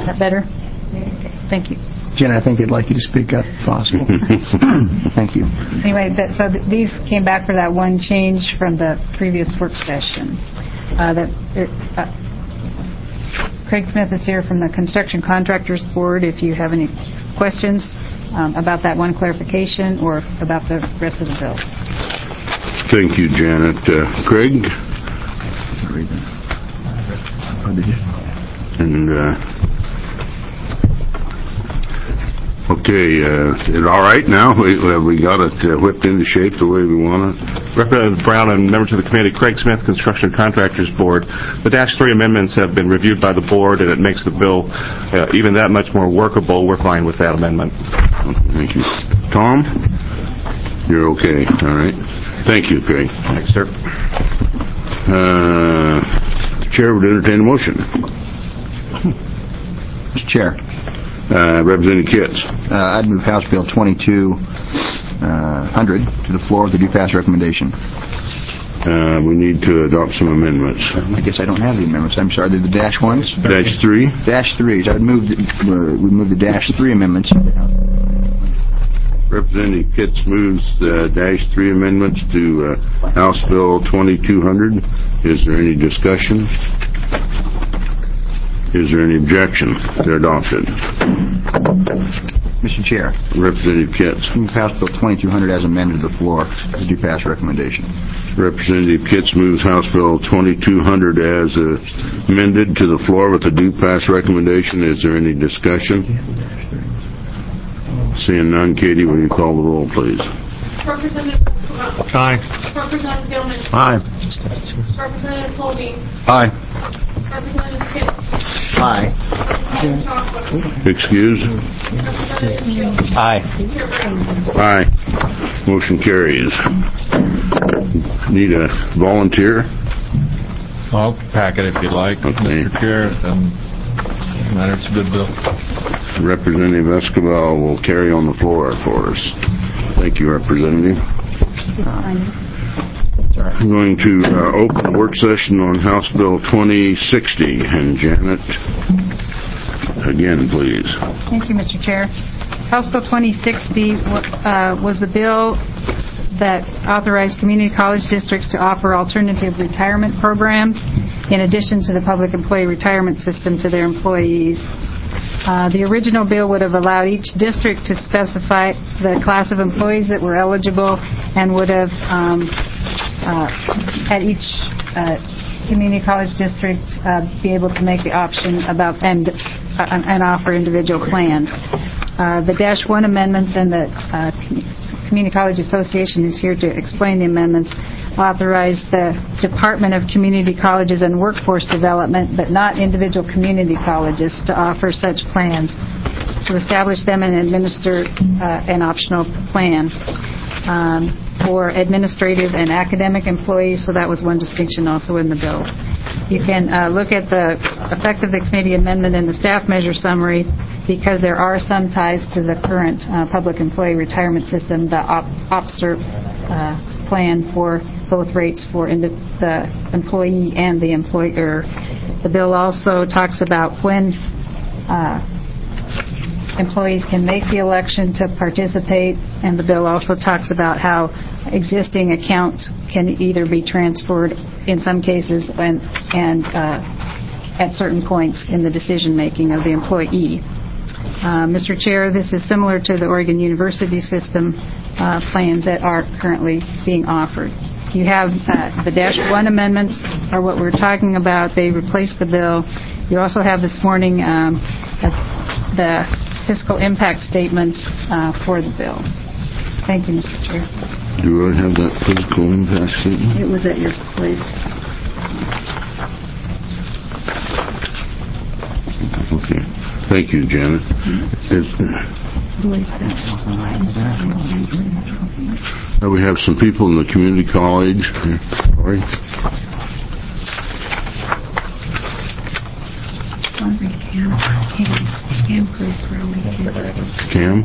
that better? Okay, thank you. Jen, I think they'd like you to speak up if possible. Thank you. Anyway, these came back for that one change from the previous work session. Craig Smith is here from the Construction Contractors Board if you have any questions about that one clarification or about the rest of the bill. Thank you, Janet. Craig? And okay, is it all right now? We got it whipped into shape the way we want it? Representative Brown and members of the committee, Craig Smith, Construction Contractors Board. The -3 amendments have been reviewed by the board, and it makes the bill even that much more workable. We're fine with that amendment. Thank you. Tom? You're okay. All right. Thank you, Craig. Thanks, sir. The chair would entertain a motion. Mr. Chair. Representative Kitts. I'd move House Bill 2200 to the floor with a do-pass recommendation. We need to adopt some amendments. I guess I don't have the amendments. I'm sorry. They're the -1s? -3? -3s. I would move we move the -3 amendments. Representative Kitts moves the -3 amendments to House Bill 2200. Is there any discussion? Is there any objection? They're adopted. Mr. Chair. Representative Kitts. Move House Bill 2200 as amended to the floor with a do-pass recommendation. Representative Kitts moves House Bill 2200 as amended to the floor with a do-pass recommendation. Is there any discussion? Seeing none, Katie, will you call the roll, please? Representative Aye. Representative Gilman. Aye. Representative Colby. Aye. Representative Kitts. Aye. Representative Chocolate. Excuse? Representative Shields. Aye. Chair Brown. Aye. Motion carries. Need a volunteer? I'll pack it if you'd like, Okay. Mr. Chair. Doesn't matter. It's a good bill. Representative Escobar will carry on the floor for us. Thank you, Representative. I'm going to open the work session on House Bill 2060. And Janet, again, please. Thank you, Mr. Chair. House Bill 2060 was the bill that authorized community college districts to offer alternative retirement programs in addition to the public employee retirement system to their employees. The original bill would have allowed each district to specify the class of employees that were eligible and would have had each community college district be able to make the option about and offer individual plans. The -1 amendments and the Community College Association is here to explain the amendments. Authorize the Department of Community Colleges and Workforce Development, but not individual community colleges, to offer such plans, to establish them and administer an optional plan for administrative and academic employees. So that was one distinction also in the bill. You can look at the effect of the committee amendment in the staff measure summary, because there are some ties to the current public employee retirement system, the OPSERP plan for both rates for the employee and the employer. The bill also talks about when employees can make the election to participate, and the bill also talks about how existing accounts can either be transferred in some cases and at certain points in the decision making of the employee. Mr. Chair, this is similar to the Oregon University system plans that are currently being offered. You have the -1 amendments are what we're talking about. They replace the bill. You also have this morning the fiscal impact statement for the bill. Thank you, Mr. Chair. Do you already have that fiscal impact statement? It was at your place. Okay. Thank you, Janet. We have some people in the community college. Sorry. Cam?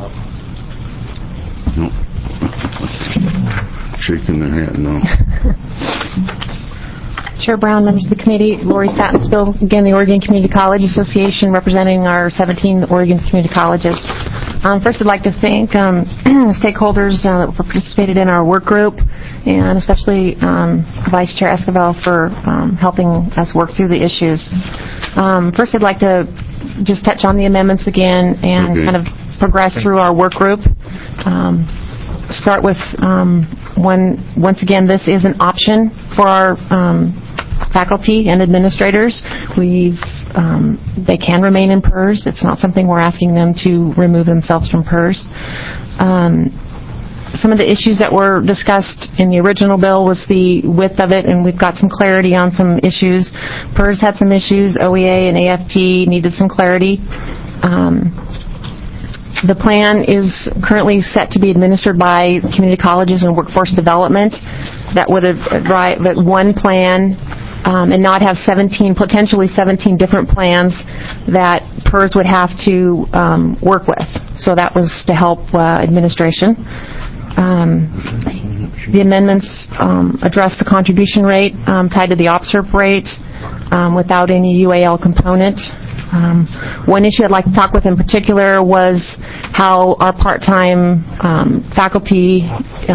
No. Shaking their head, no. Chair Brown, members of the committee, Lori Satensville, again, the Oregon Community College Association, representing our 17 Oregon community colleges. First, I'd like to thank stakeholders that participated in our work group, and especially Vice Chair Esquivel for helping us work through the issues. First, I'd like to just touch on the amendments again and kind of progress through our work group. Start with once again, this is an option for our faculty and administrators. They can remain in PERS. It's not something we're asking them to remove themselves from PERS. Some of the issues that were discussed in the original bill was the width of it, and we've got some clarity on some issues. PERS had some issues. OEA and AFT needed some clarity. The plan is currently set to be administered by community colleges and workforce development. That would arrive at one plan and not have potentially 17 different plans that PERS would have to work with. So that was to help administration. The amendments address the contribution rate tied to the OPSERP rate without any UAL component. One issue I'd like to talk with in particular was how our part-time faculty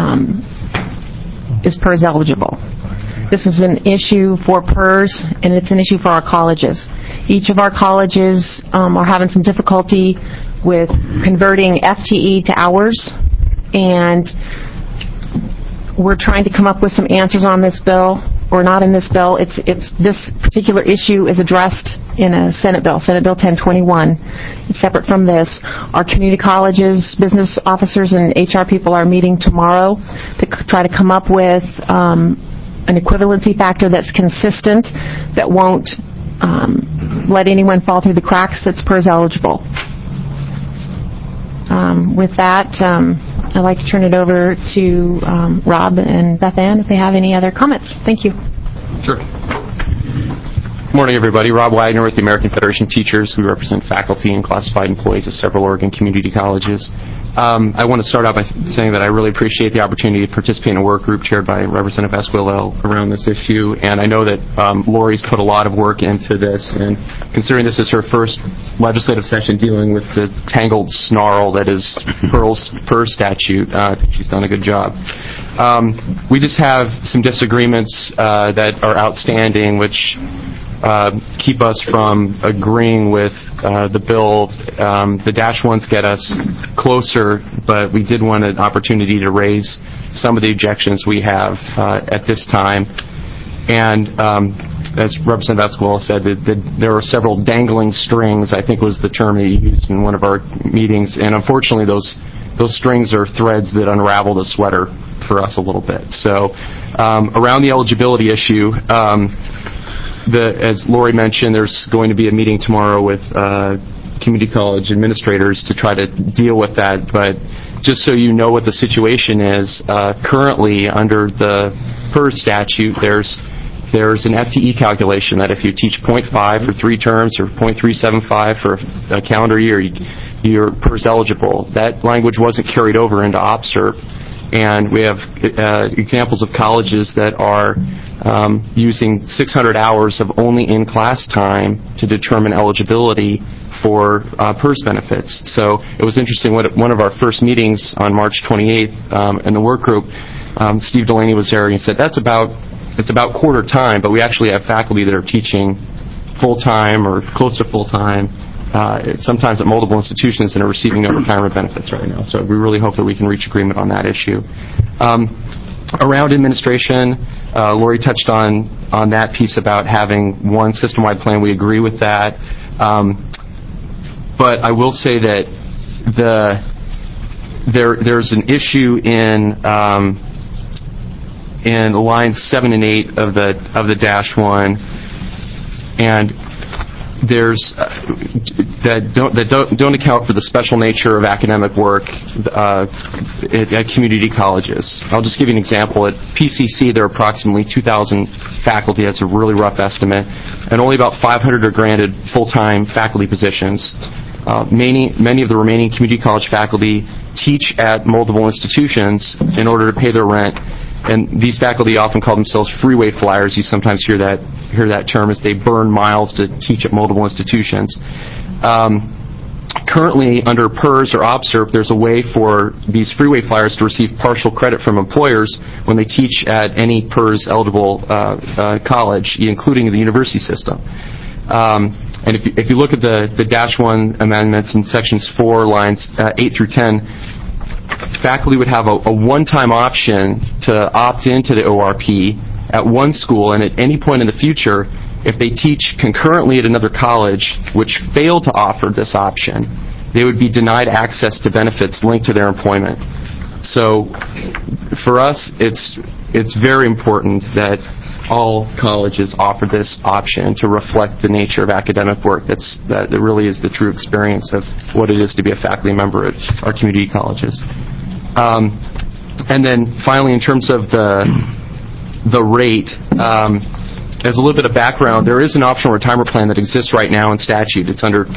is PERS eligible. This is an issue for PERS, and it's an issue for our colleges. Each of our colleges are having some difficulty with converting FTE to hours, and we're trying to come up with some answers on this bill, or not in this bill. It's this particular issue is addressed in a Senate Bill 1021. It's separate from this. Our community colleges, business officers, and HR people are meeting tomorrow to try to come up with an equivalency factor that's consistent, that won't let anyone fall through the cracks, that's PERS eligible. With that, I'd like to turn it over to Rob and Beth Ann if they have any other comments. Thank you. Sure. Good morning, everybody. Rob Wagner with the American Federation of Teachers. We represent faculty and classified employees at several Oregon community colleges. I want to start out by saying that I really appreciate the opportunity to participate in a work group chaired by Representative Esquivel around this issue, and I know that Lori's put a lot of work into this, and considering this is her first legislative session dealing with the tangled snarl that is PERS statute, I think she's done a good job. We just have some disagreements that are outstanding, which keep us from agreeing with the bill. The -1s get us closer, but we did want an opportunity to raise some of the objections we have at this time. And as Representative Esquivel said, there are several dangling strings, I think was the term he used in one of our meetings, and unfortunately those strings are threads that unravel the sweater for us a little bit. So around the eligibility issue, as Lori mentioned, there's going to be a meeting tomorrow with community college administrators to try to deal with that. But just so you know what the situation is, currently under the PERS statute, there's an FTE calculation that if you teach 0.5 for 3 terms or 0.375 for a calendar year, you're PERS eligible. That language wasn't carried over into OPSERP. And we have examples of colleges that are using 600 hours of only in-class time to determine eligibility for PERS benefits. So it was interesting, one of our first meetings on March 28th in the work group, Steve Delaney was there and he said, it's about quarter time, but we actually have faculty that are teaching full-time or close to full-time, sometimes at multiple institutions, and are receiving no retirement benefits right now. So we really hope that we can reach agreement on that issue. Around administration, Lori touched on that piece about having one system-wide plan. We agree with that. But I will say that there's an issue in lines 7 and 8 of the -1, and there's that don't account for the special nature of academic work at community colleges. I'll just give you an example. At PCC, there are approximately 2,000 faculty. That's a really rough estimate, and only about 500 are granted full-time faculty positions. Many of the remaining community college faculty teach at multiple institutions in order to pay their rent, and these faculty often call themselves freeway flyers. You sometimes hear that term as they burn miles to teach at multiple institutions. Currently, under PERS or OPSERP, there's a way for these freeway flyers to receive partial credit from employers when they teach at any PERS-eligible college, including the university system. And if you look at the -1 amendments in sections 4, lines 8 through 10, faculty would have a one-time option to opt into the ORP at one school, and at any point in the future, if they teach concurrently at another college which failed to offer this option, they would be denied access to benefits linked to their employment. So for us, it's very important that all colleges offer this option to reflect the nature of academic work. That really is the true experience of what it is to be a faculty member at our community colleges. And then finally, in terms of the rate, as a little bit of background, there is an optional retirement plan that exists right now in statute. It's under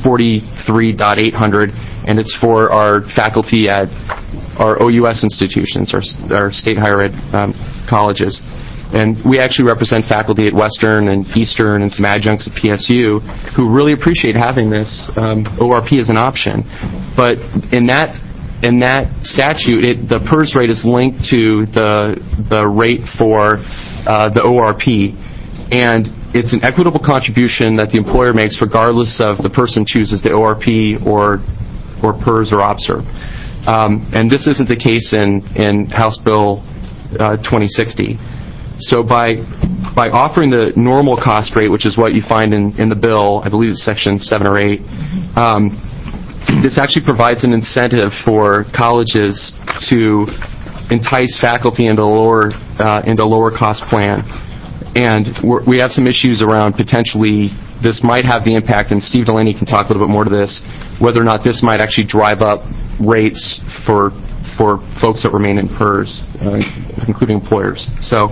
243.800, and it's for our faculty at our OUS institutions, our state higher ed colleges. And we actually represent faculty at Western and Eastern and some adjuncts at PSU who really appreciate having this ORP as an option. But in that statute, the PERS rate is linked to the rate for the ORP. And it's an equitable contribution that the employer makes regardless of the person chooses the ORP or PERS or OPSERP. And this isn't the case in House Bill 2060. So by offering the normal cost rate, which is what you find in the bill, I believe it's section 7 or 8, this actually provides an incentive for colleges to entice faculty into a lower cost plan. And we have some issues around potentially this might have the impact, and Steve Delaney can talk a little bit more to this, whether or not this might actually drive up rates for folks that remain in PERS, including employers. So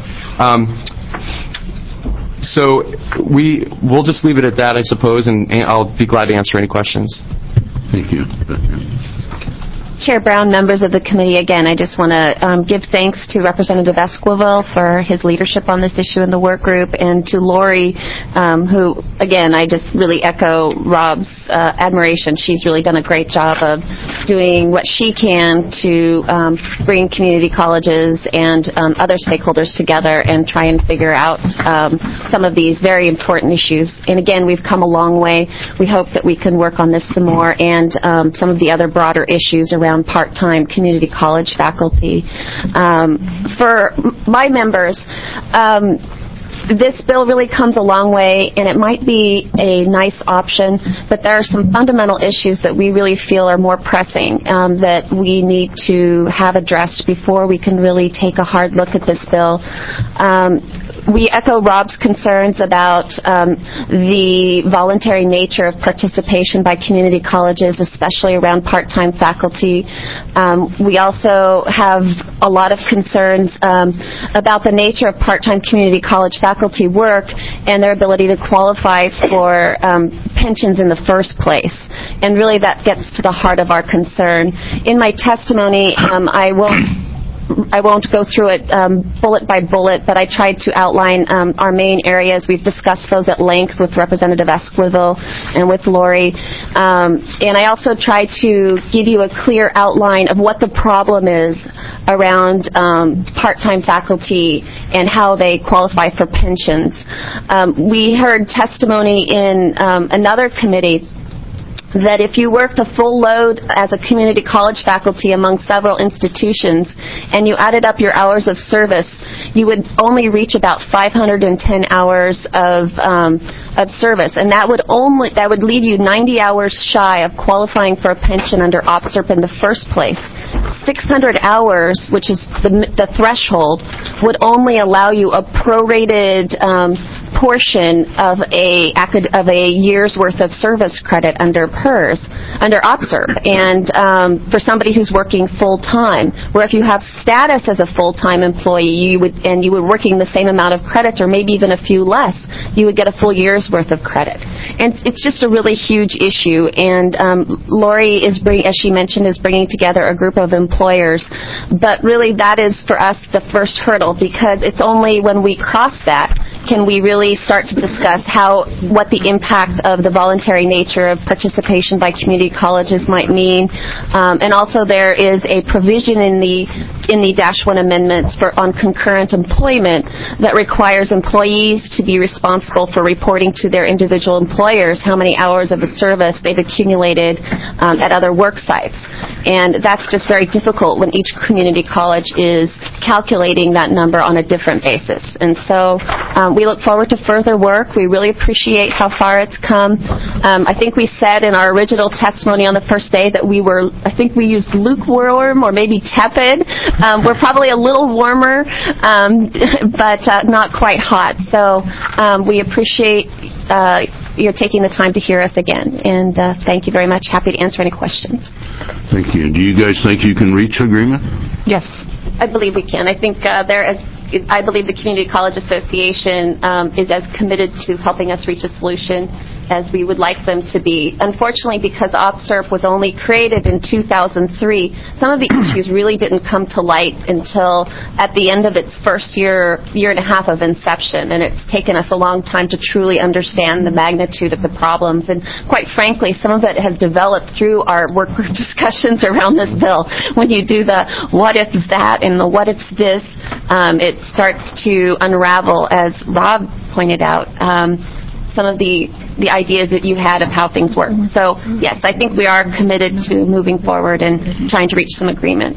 we'll just leave it at that, I suppose, and I'll be glad to answer any questions. Thank you. Chair Brown, members of the committee, again, I just want to give thanks to Representative Esquivel for his leadership on this issue in the work group, and to Lori, who, again, I just really echo Rob's admiration. She's really done a great job of doing what she can to bring community colleges and other stakeholders together and try and figure out some of these very important issues. And again, we've come a long way. We hope that we can work on this some more, and some of the other broader issues around part-time community college faculty. For my members, this bill really comes a long way, and it might be a nice option, but there are some fundamental issues that we really feel are more pressing that we need to have addressed before we can really take a hard look at this bill. We echo Rob's concerns about the voluntary nature of participation by community colleges, especially around part-time faculty. We also have a lot of concerns about the nature of part-time community college faculty work and their ability to qualify for pensions in the first place. And really that gets to the heart of our concern. In my testimony, I won't go through it bullet by bullet, but I tried to outline our main areas. We've discussed those at length with Representative Esquivel and with Lori. And I also tried to give you a clear outline of what the problem is around part-time faculty and how they qualify for pensions. We heard testimony in another committee that if you worked a full load as a community college faculty among several institutions and you added up your hours of service, you would only reach about 510 hours of service, and that would leave you 90 hours shy of qualifying for a pension under OPSERP in the first place. 600 hours, which is the threshold, would only allow you a prorated portion of a year's worth of service credit under PERS, under OPSERP, and for somebody who's working full-time, where if you have status as a full-time employee, you were working the same amount of credits or maybe even a few less, you would get a full year's worth of credit. And it's just a really huge issue. And Lori is as she mentioned, is bringing together a group of employers. But really, that is for us the first hurdle, because it's only when we cross that can we really start to discuss what the impact of the voluntary nature of participation by community colleges might mean. And also there is a provision in the Dash 1 amendments on concurrent employment that requires employees to be responsible for reporting to their individual employers how many hours of service they've accumulated at other work sites. And that's just very difficult when each community college is calculating that number on a different basis. And so we look forward to further work. We really appreciate how far it's come. I think we said in our original testimony on the first day that we used lukewarm or maybe tepid. We're probably a little warmer, but not quite hot. So we appreciate you're taking the time to hear us again. And thank you very much. Happy to answer any questions. Thank you. Do you guys think you can reach agreement? Yes. I believe we can. I think I believe the Community College Association is as committed to helping us reach a solution as we would like them to be. Unfortunately, because OPSERP was only created in 2003, some of the issues really didn't come to light until at the end of its first year and a half of inception, and it's taken us a long time to truly understand the magnitude of the problems. And quite frankly, some of it has developed through our work group discussions around this bill. When you do the what if's that and the what if's this, it starts to unravel, as Rob pointed out, some of the ideas that you had of how things work. So, yes, I think we are committed to moving forward and trying to reach some agreement.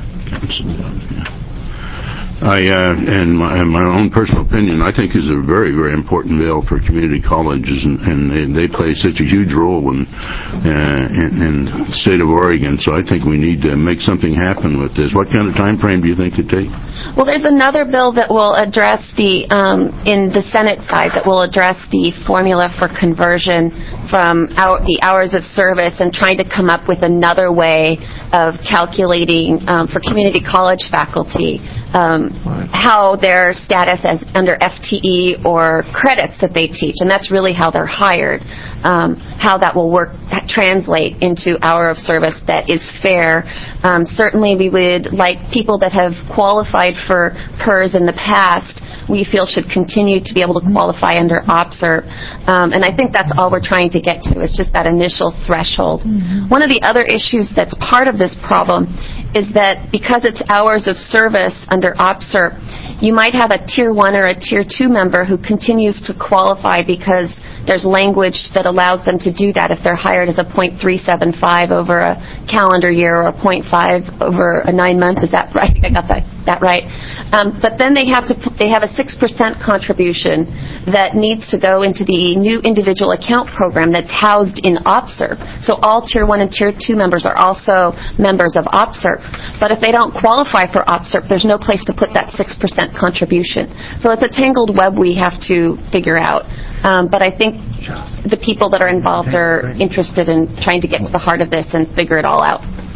In my own personal opinion, I think is a very, very important bill for community colleges, and they play such a huge role in the state of Oregon. So I think we need to make something happen with this. What kind of time frame do you think it takes? Well, there's another bill that will address in the Senate side, that will address the formula for conversion from the hours of service and trying to come up with another way of calculating for community college faculty how their status as under FTE or credits that they teach, and that's really how they're hired, how that will translate into hour of service that is fair. Certainly we would like people that have qualified for PERS in the past, we feel should continue to be able to qualify under OPSERP. And I think that's all we're trying to get to, is just that initial threshold. One of the other issues that's part of this problem is that because it's hours of service under OPSERP, you might have a Tier 1 or a Tier 2 member who continues to qualify because there's language that allows them to do that if they're hired as a .375 over a calendar year or a .5 over a 9-month. Is that right? I got that right. But then they have a 6% contribution that needs to go into the new individual account program that's housed in OPSERP. So all Tier 1 and Tier 2 members are also members of OPSERP. But if they don't qualify for OPSERP, there's no place to put that 6% contribution. So it's a tangled web we have to figure out. But I think the people that are involved are interested in trying to get to the heart of this and figure it all out.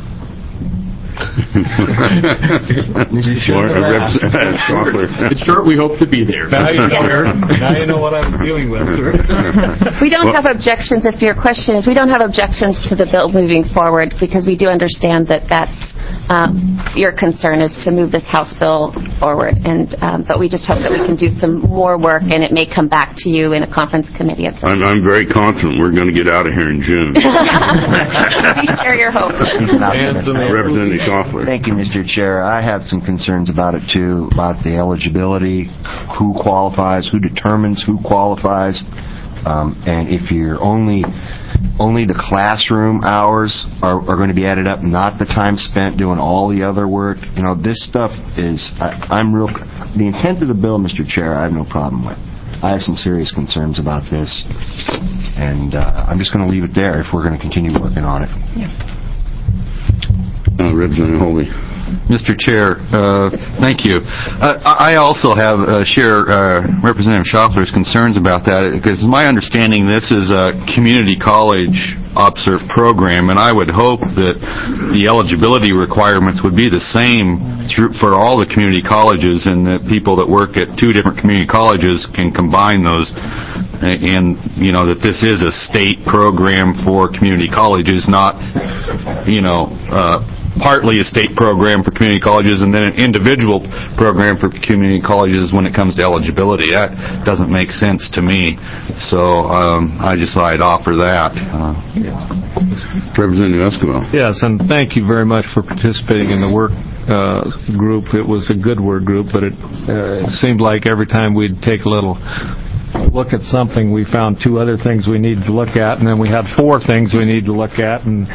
It's short. We hope to be there. Now you know what I'm dealing with, sir. We don't have objections. If your question is, we don't have objections to the bill moving forward, because we do understand that that's your concern is to move this House bill forward. And but we just hope that we can do some more work, and it may come back to you in a conference committee of some I'm very confident we're going to get out of here in June. We share your hope. Representative Schaffler. Thank you, Mr. Chair. I have some concerns about it, too, about the eligibility, who qualifies, who determines who qualifies, and if you're only the classroom hours are going to be added up, not the time spent doing all the other work. You know, this stuff is, the intent of the bill, Mr. Chair, I have no problem with. I have some serious concerns about this, and I'm just going to leave it there if we're going to continue working on it. Yeah. Representative Holby. Mr. Chair, thank you. I also share Representative Schaffler's concerns about that, because my understanding this is a community college OPSERP program, and I would hope that the eligibility requirements would be the same for all the community colleges, and that people that work at two different community colleges can combine those and, that this is a state program for community colleges, not, partly a state program for community colleges and then an individual program for community colleges when it comes to eligibility. That doesn't make sense to me. So I just thought I'd offer that. Representative Esquivel. Yes, and thank you very much for participating in the work group. It was a good work group, but it seemed like every time we'd take a little look at something, we found 2 other things we needed to look at, and then we had 4 things we needed to look at, and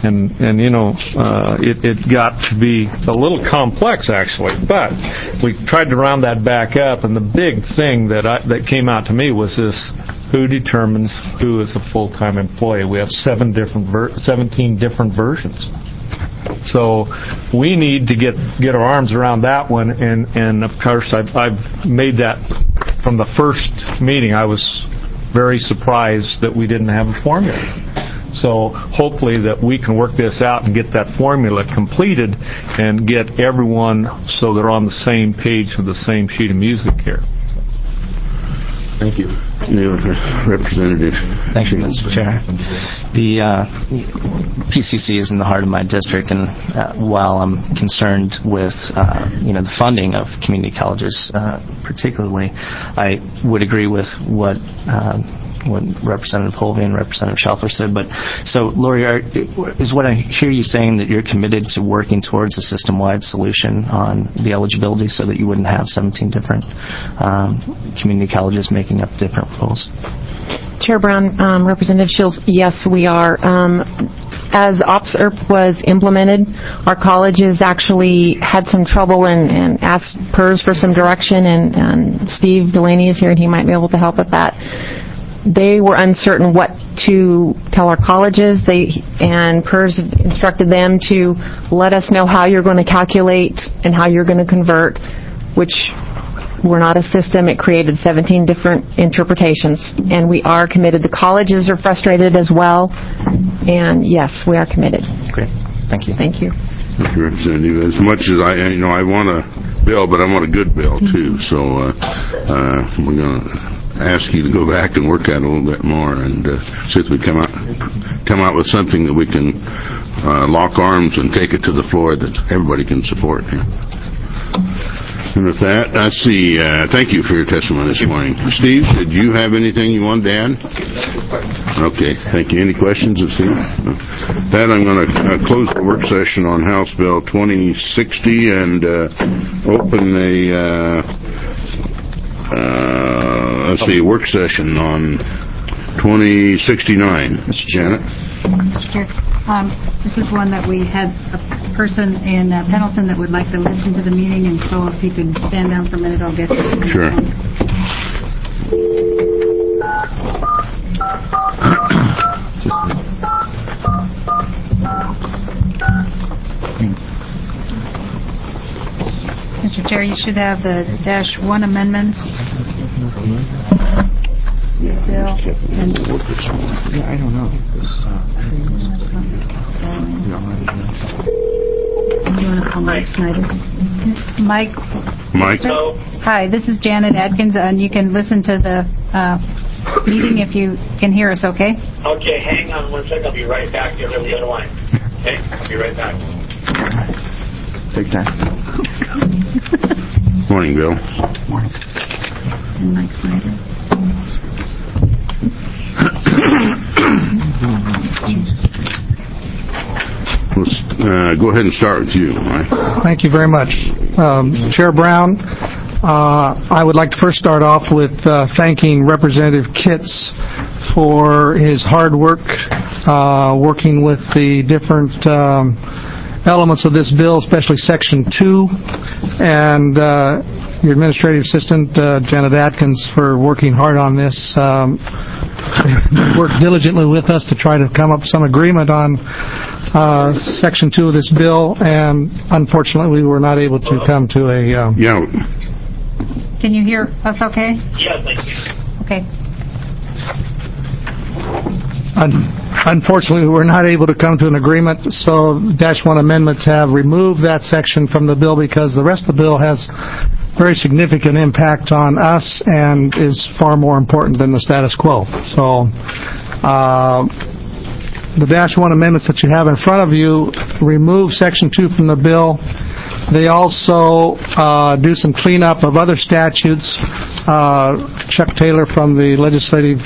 it got to be a little complex, actually. But we tried to round that back up, and the big thing that came out to me was this: who determines who is a full-time employee? We have 17 different versions. So we need to get our arms around that one, and of course I've made that from the first meeting. I was very surprised that we didn't have a formula. So hopefully that we can work this out and get that formula completed and get everyone so they're on the same page with the same sheet of music here. Thank you. Representative. Thank you, Mr. Chair. The PCC is in the heart of my district, and while I'm concerned with the funding of community colleges, particularly, I would agree with what Representative Holvey and Representative Schaffler said. But so, Lori, is what I hear you saying that you're committed to working towards a system-wide solution on the eligibility so that you wouldn't have 17 different community colleges making up different rules? Chair Brown, Representative Shields, yes, we are. As OPS-IRP was implemented, our colleges actually had some trouble and asked PERS for some direction, and Steve Delaney is here, and he might be able to help with that. They were uncertain what to tell our colleges, and PERS instructed them to let us know how you're going to calculate and how you're going to convert, which were not a system. It created 17 different interpretations, and we are committed. The colleges are frustrated as well, and yes, we are committed. Great. Thank you. Thank you. Thank you, Representative. As much as I want a bill, but I want a good bill too. So we're going to ask you to go back and work at it a little bit more and see if we come out with something that we can lock arms and take it to the floor that everybody can support. Yeah. And with that, I see. Thank you for your testimony this morning. Steve, did you have anything you wanted to add? Okay, thank you. Any questions of Steve? That I'm going to close the work session on House Bill 2060 and open a work session on 2069. Mr. Janet. Mr. Chair, this is one that we had a person in Pendleton that would like to listen to the meeting, and so if he could stand down for a minute, I'll get this. Sure. Mr. Chair, you should have the -1 amendments. Bill. I don't know. Do you want to call Mike Snyder? Mike? Hi, this is Janet Adkins, and you can listen to the meeting if you can hear us, okay? Okay, hang on 1 second. I'll be right back here on the other line. Okay, I'll be right back. Take time. Morning, Bill. Morning. And Mike Snyder. Let's go ahead and start with you, Mike. Thank you very much. Chair Brown, I would like to first start off with thanking Representative Kitts for his hard work working with the different elements of this bill, especially Section 2, and your administrative assistant, Janet Atkins, for working hard on this. Worked diligently with us to try to come up with some agreement on Section 2 of this bill, and unfortunately we were not able to come to a... Can you hear us okay? Yes, thank you. Okay. Unfortunately, we were not able to come to an agreement, so the Dash 1 amendments have removed that section from the bill because the rest of the bill has very significant impact on us and is far more important than the status quo. So the Dash 1 amendments that you have in front of you remove Section 2 from the bill. They also do some cleanup of other statutes. Chuck Taylor from the Legislative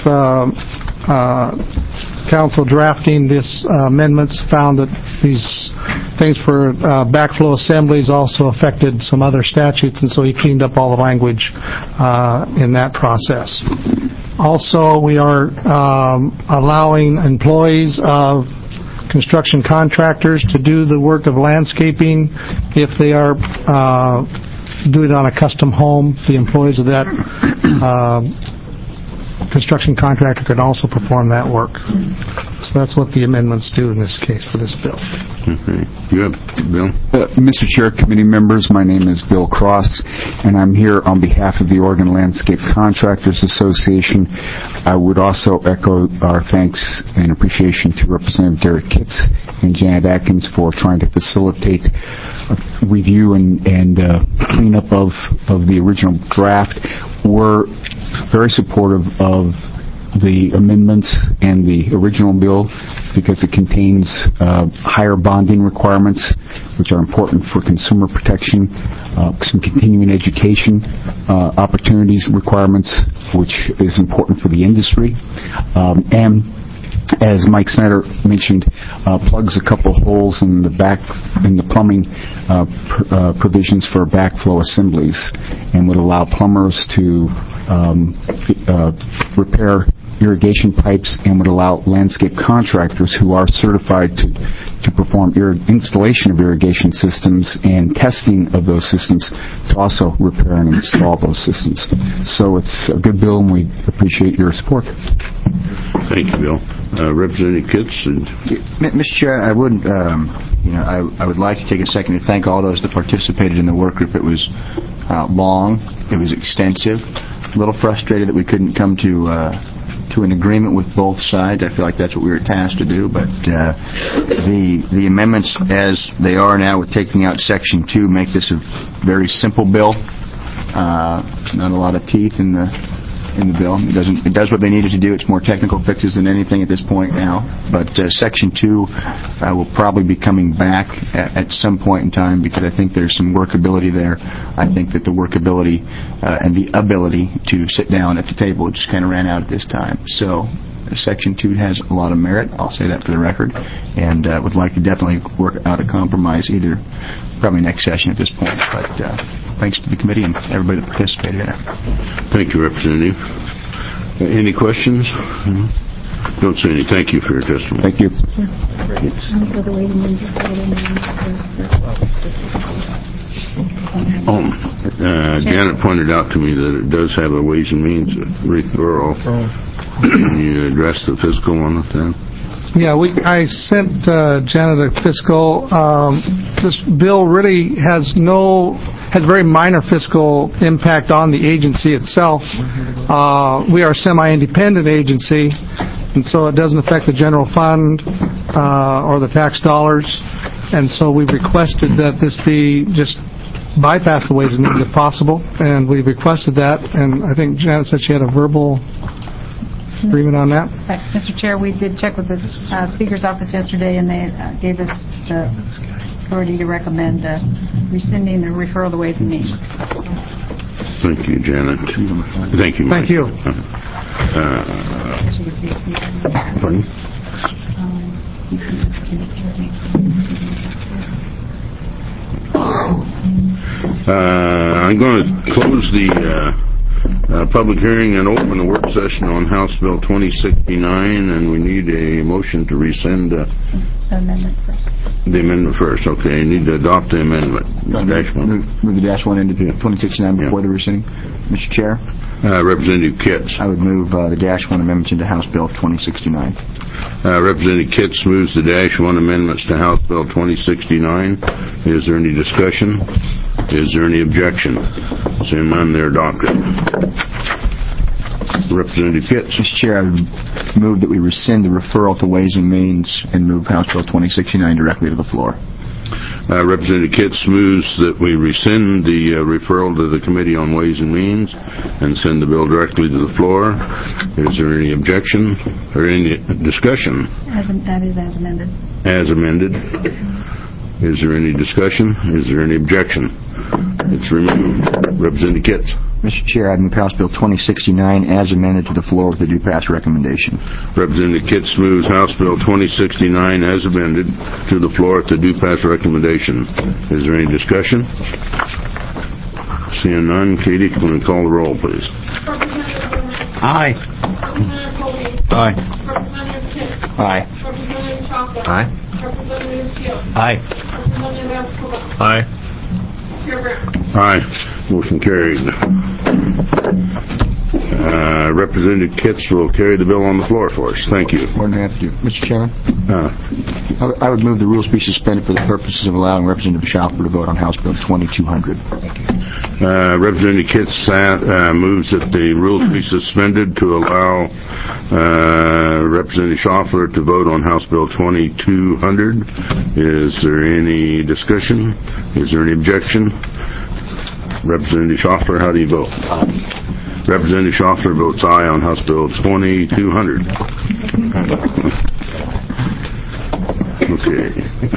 Council drafting this amendments found that these things for backflow assemblies also affected some other statutes, and so he cleaned up all the language in that process. Also, we are allowing employees of construction contractors to do the work of landscaping if they are doing it on a custom home. The employees of that construction contractor can also perform that work. So that's what the amendments do in this case for this bill. Okay. You have, Bill? Mr. Chair, committee members, my name is Bill Cross, and I'm here on behalf of the Oregon Landscape Contractors Association. I would also echo our thanks and appreciation to Representative Derek Kitts and Janet Atkins for trying to facilitate a review and cleanup of the original draft. We're very supportive of the amendments and the original bill because it contains higher bonding requirements, which are important for consumer protection, some continuing education opportunities requirements, which is important for the industry, and as Mike Snyder mentioned, plugs a couple holes in the plumbing provisions for backflow assemblies, and would allow plumbers to repair irrigation pipes, and would allow landscape contractors who are certified to perform installation of irrigation systems and testing of those systems to also repair and install those systems. So it's a good bill, and we appreciate your support. Thank you, Bill. Representative Kitts. Mr. Chair, I would, I would like to take a second to thank all those that participated in the work group. It was long, it was extensive. A little frustrated that we couldn't come to an agreement with both sides. I feel like that's what we were tasked to do. But the amendments, as they are now, with taking out Section 2, make this a very simple bill. Not a lot of teeth in the bill. It does what they needed to do. It's more technical fixes than anything at this point now. But Section 2 will probably be coming back at some point in time because I think there's some workability there. I think that the workability and the ability to sit down at the table just kind of ran out at this time. So Section 2 has a lot of merit. I'll say that for the record. And would like to definitely work out a compromise either probably next session at this point. But thanks to the committee and everybody that participated in it. Thank you, Representative. Any questions? Don't say any. Thank you for your testimony. Thank you. Janet pointed out to me that it does have a Ways and Means referral. Can you address the fiscal one with that? Yeah, I sent Janet a fiscal. This bill really has very minor fiscal impact on the agency itself. We are a semi-independent agency, and so it doesn't affect the general fund or the tax dollars. And so we've requested that this be just bypass the Ways and Means if possible, and we've requested that. And I think Janet said she had a verbal agreement on that. Mr. Chair, we did check with the Speaker's office yesterday, and they gave us the authority to recommend rescinding the referral to Ways and Means. Thank you, Janet. Thank you, Mike. Thank you. Pardon? I'm going to close the public hearing and open the work session on House Bill 2069, and we need a motion to rescind the amendment first. The amendment first, okay. You need to adopt the amendment. Move the Dash 1 into 2069 before the rescinding. Mr. Chair? Representative Kitts. I would move the Dash 1 amendments into House Bill 2069. Representative Kitts moves the Dash 1 amendments to House Bill 2069. Is there any discussion? Is there any objection? Seeing none, they're adopted. Representative Kitts. Mr. Chair, I would move that we rescind the referral to Ways and Means and move House Bill 2069 directly to the floor. Representative Kitts moves that we rescind the referral to the Committee on Ways and Means and send the bill directly to the floor. Is there any objection or any discussion? That is as amended. As amended. Is there any discussion? Is there any objection? It's removed. Representative Kitts. Mr. Chair, I move House Bill 2069 as amended to the floor with a due pass recommendation. Representative Kitts moves House Bill 2069 as amended to the floor with the due pass recommendation. Is there any discussion? Seeing none, Katie, can we call the roll, please? Aye. Aye. Representative Kitts. Aye. Representative Chocolate. Aye. Representative Shields. Aye. Representative Escobar. Aye. Chair Brown. Aye. Motion carried. Representative Kitts will carry the bill on the floor for us. Thank you. More than happy to. Mr. Chairman? I would move the rules be suspended for the purposes of allowing Representative Schaufler to vote on House Bill 2200. Thank you. Representative Kitts moves that the rules be suspended to allow Representative Schaufler to vote on House Bill 2200. Is there any discussion? Is there any objection? Representative Schaufler, how do you vote? Representative Schaufler votes aye on House Bill 2200. Okay.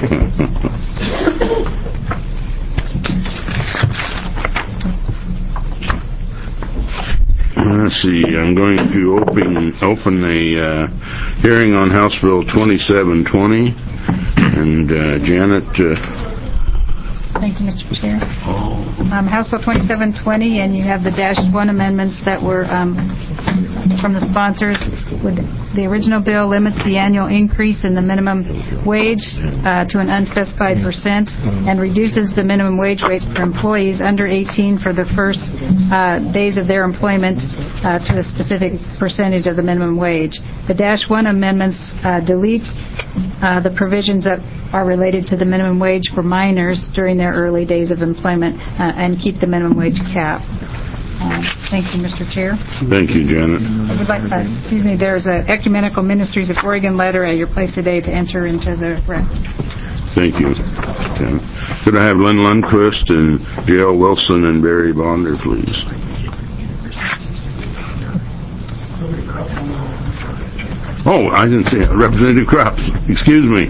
Let's see. I'm going to open a hearing on House Bill 2720, and Janet. Thank you, Mr. Chair. House Bill 2720, and you have the -1 amendments that were from the sponsors. The original bill limits the annual increase in the minimum wage to an unspecified percent and reduces the minimum wage rate for employees under 18 for the first days of their employment to a specific percentage of the minimum wage. The -1 amendments delete the provisions that are related to the minimum wage for minors during their early days of employment and keep the minimum wage cap. Thank you, Mr. Chair. Thank you, Janet. I would like, there's an Ecumenical Ministries of Oregon letter at your place today to enter into the record. Thank you, Janet. Could I have Lynn Lundquist and J.L. Wilson and Barry Bonder, please? Oh, I didn't see it. Representative Krups. Excuse me.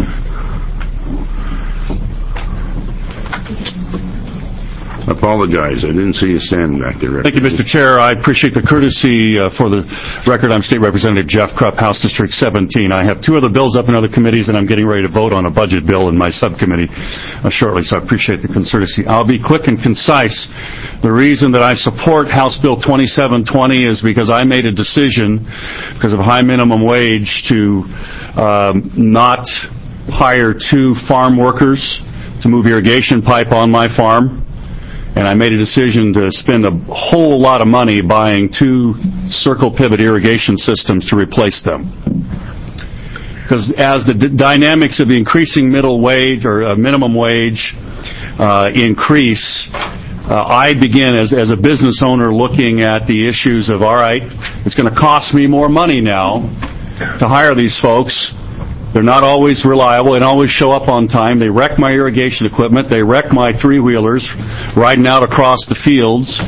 I apologize. I didn't see you standing back there. Thank you, Mr. Chair. I appreciate the courtesy. For the record, I'm State Representative Jeff Krupp, House District 17. I have 2 other bills up in other committees, and I'm getting ready to vote on a budget bill in my subcommittee shortly, so I appreciate the courtesy. I'll be quick and concise. The reason that I support House Bill 2720 is because I made a decision, because of high minimum wage, to not hire 2 farm workers to move irrigation pipe on my farm. And I made a decision to spend a whole lot of money buying 2 circle pivot irrigation systems to replace them. Because as the dynamics of the increasing middle wage or minimum wage increase, I begin as a business owner looking at the issues of, all right, it's going to cost me more money now to hire these folks. They're not always reliable. They don't always show up on time. They wreck my irrigation equipment. They wreck my 3-wheelers riding out across the fields.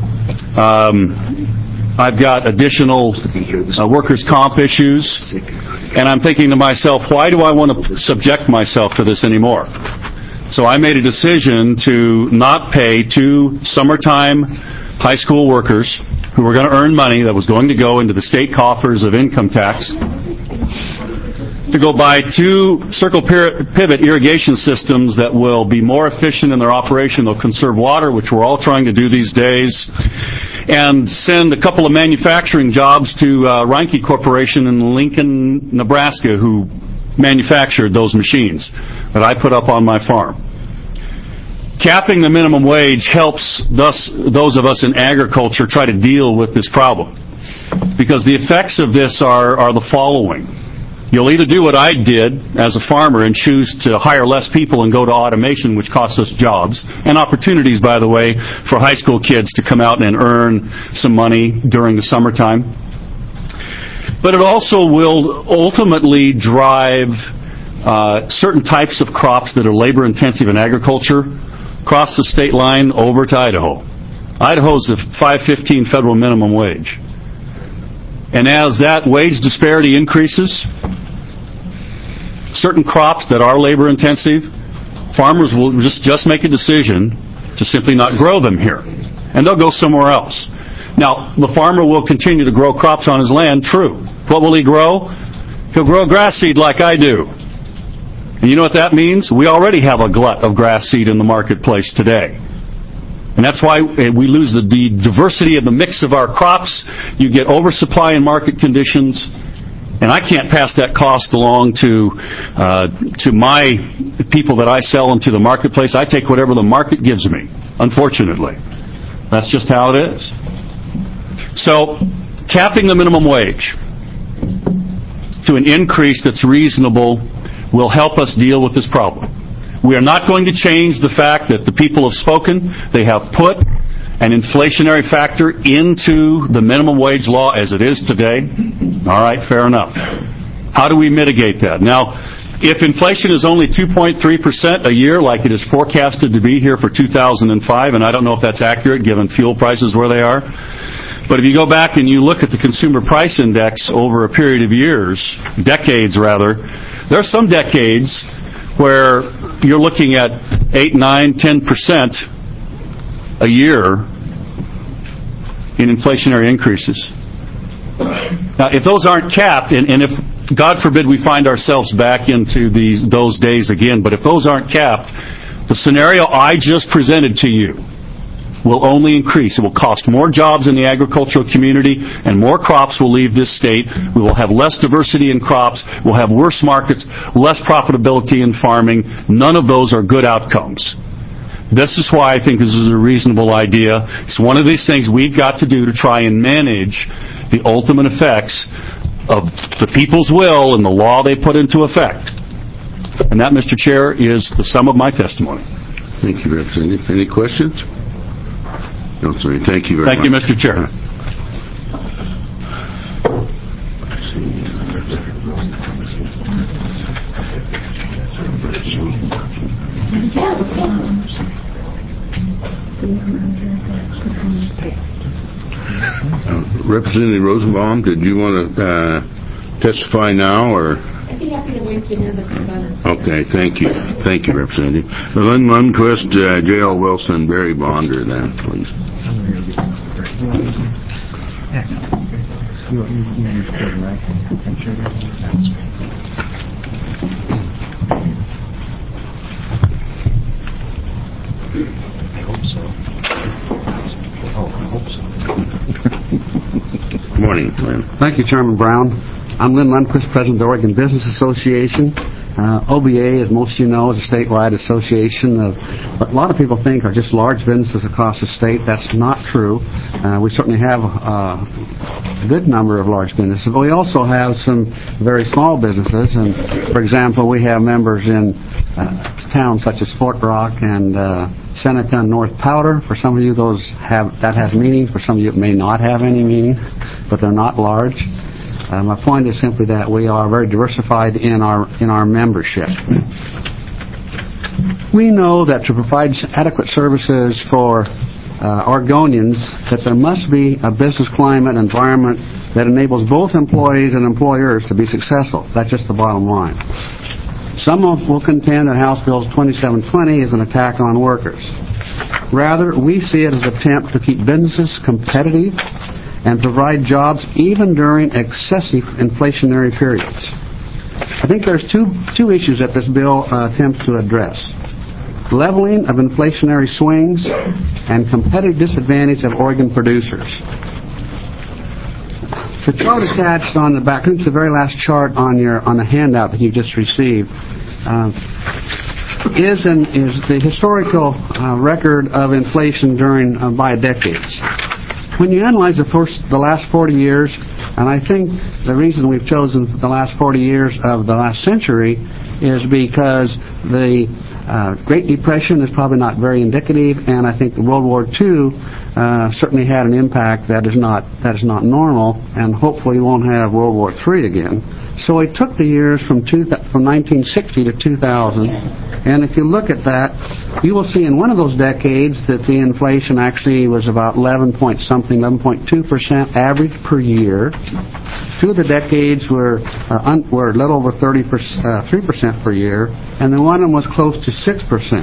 I've got additional workers' comp issues. And I'm thinking to myself, why do I want to subject myself to this anymore? So I made a decision to not pay 2 summertime high school workers who were going to earn money that was going to go into the state coffers of income tax, to go buy 2 circle pivot irrigation systems that will be more efficient in their operation. They'll conserve water, which we're all trying to do these days, and send a couple of manufacturing jobs to Reinke Corporation in Lincoln, Nebraska, who manufactured those machines that I put up on my farm. Capping the minimum wage helps those of us in agriculture try to deal with this problem, because the effects of this are the following. You'll either do what I did as a farmer and choose to hire less people and go to automation, which costs us jobs, and opportunities, by the way, for high school kids to come out and earn some money during the summertime. But it also will ultimately drive certain types of crops that are labor-intensive in agriculture across the state line over to Idaho. Idaho's a $5.15 federal minimum wage. And as that wage disparity increases, certain crops that are labor-intensive, farmers will just make a decision to simply not grow them here. And they'll go somewhere else. Now, the farmer will continue to grow crops on his land, true. What will he grow? He'll grow grass seed like I do. And you know what that means? We already have a glut of grass seed in the marketplace today. And that's why we lose the diversity of the mix of our crops. You get oversupply in market conditions. And I can't pass that cost along to my people that I sell into the marketplace. I take whatever the market gives me, unfortunately. That's just how it is. So, capping the minimum wage to an increase that's reasonable will help us deal with this problem. We are not going to change the fact that the people have spoken. They have put an inflationary factor into the minimum wage law as it is today. All right, fair enough. How do we mitigate that? Now, if inflation is only 2.3% a year, like it is forecasted to be here for 2005, and I don't know if that's accurate given fuel prices where they are, but if you go back and you look at the Consumer Price Index over a period of years, decades rather, there are some decades where you're looking at 8, 9, 10% a year in inflationary increases. Now, if those aren't capped, and if, God forbid, we find ourselves back into those days again, but if those aren't capped, the scenario I just presented to you will only increase. It will cost more jobs in the agricultural community, and more crops will leave this state. We will have less diversity in crops. We'll have worse markets, less profitability in farming. None of those are good outcomes. This is why I think this is a reasonable idea. It's one of these things we've got to do to try and manage the ultimate effects of the people's will and the law they put into effect. And that, Mr. Chair, is the sum of my testimony. Thank you, Representative. Any questions? No, sorry. Thank you very much. Thank you, Mr. Chair. Representative Rosenbaum, did you want to testify now, or? I'd be happy to wait to hear the components. Okay, thank you. Thank you, Representative. Lynn Lundquist, J.L. Wilson, Barry Bonder, then, please. Good morning, Lynn. Thank you, Chairman Brown. I'm Lynn Lundquist, President of the Oregon Business Association. OBA, as most of you know, is a statewide association of what a lot of people think are just large businesses across the state. That's not true. We certainly have a good number of large businesses, but we also have some very small businesses. And, for example, we have members in towns such as Fort Rock and Seneca and North Powder. For some of you, that has meaning. For some of you, it may not have any meaning, but they're not large. My point is simply that we are very diversified in our membership. We know that to provide adequate services for Oregonians, that there must be a business climate environment that enables both employees and employers to be successful. That's just the bottom line. Some will contend that House Bill 2720 is an attack on workers. Rather, we see it as an attempt to keep businesses competitive and provide jobs even during excessive inflationary periods. I think there's two issues that this bill attempts to address: leveling of inflationary swings and competitive disadvantage of Oregon producers. The chart attached on the back, I think it's the very last chart on the handout that you just received, is the historical record of inflation by decades. When you analyze the last 40 years, And I think the reason we've chosen the last 40 years of the last century is because the Great Depression is probably not very indicative, and I think World War II certainly had an impact that is not normal, and hopefully won't have World War III again. So we took the years from 1960 to 2000, and if you look at that, you will see in one of those decades that the inflation actually was about 11.2% average per year. Two of the decades were a little over 3% per year, and then one of them was close to 6%.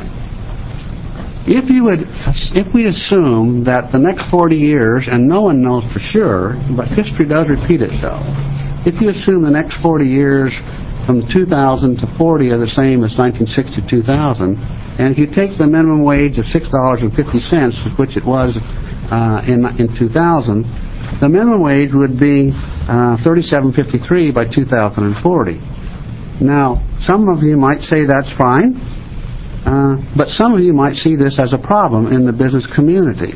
If we assume that the next 40 years, and no one knows for sure, but history does repeat itself, if you assume the next 40 years from 2000 to 40 are the same as 1960 to 2000, and if you take the minimum wage of $6.50, which it was in 2000, the minimum wage would be $37.53 by 2040. Now, some of you might say that's fine, but some of you might see this as a problem in the business community.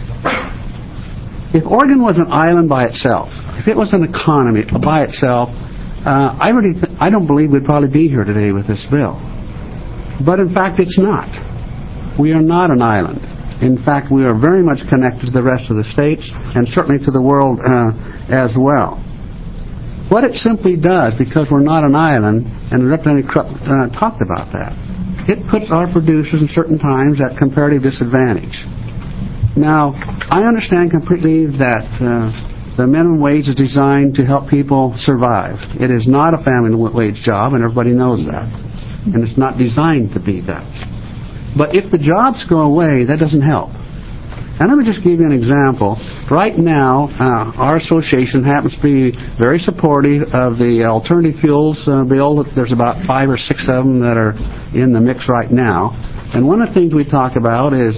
If Oregon was an island by itself, if it was an economy by itself, I don't believe we'd probably be here today with this bill. But in fact, it's not. We are not an island. In fact, we are very much connected to the rest of the states, and certainly to the world as well. What it simply does, because we're not an island, and Representative Krupp talked about that, it puts our producers in certain times at comparative disadvantage. Now, I understand completely that the minimum wage is designed to help people survive. It is not a family wage job, and everybody knows that. And it's not designed to be that. But if the jobs go away, that doesn't help. And let me just give you an example. Right now, our association happens to be very supportive of the alternative fuels bill. There's about 5 or 6 of them that are in the mix right now. And one of the things we talk about is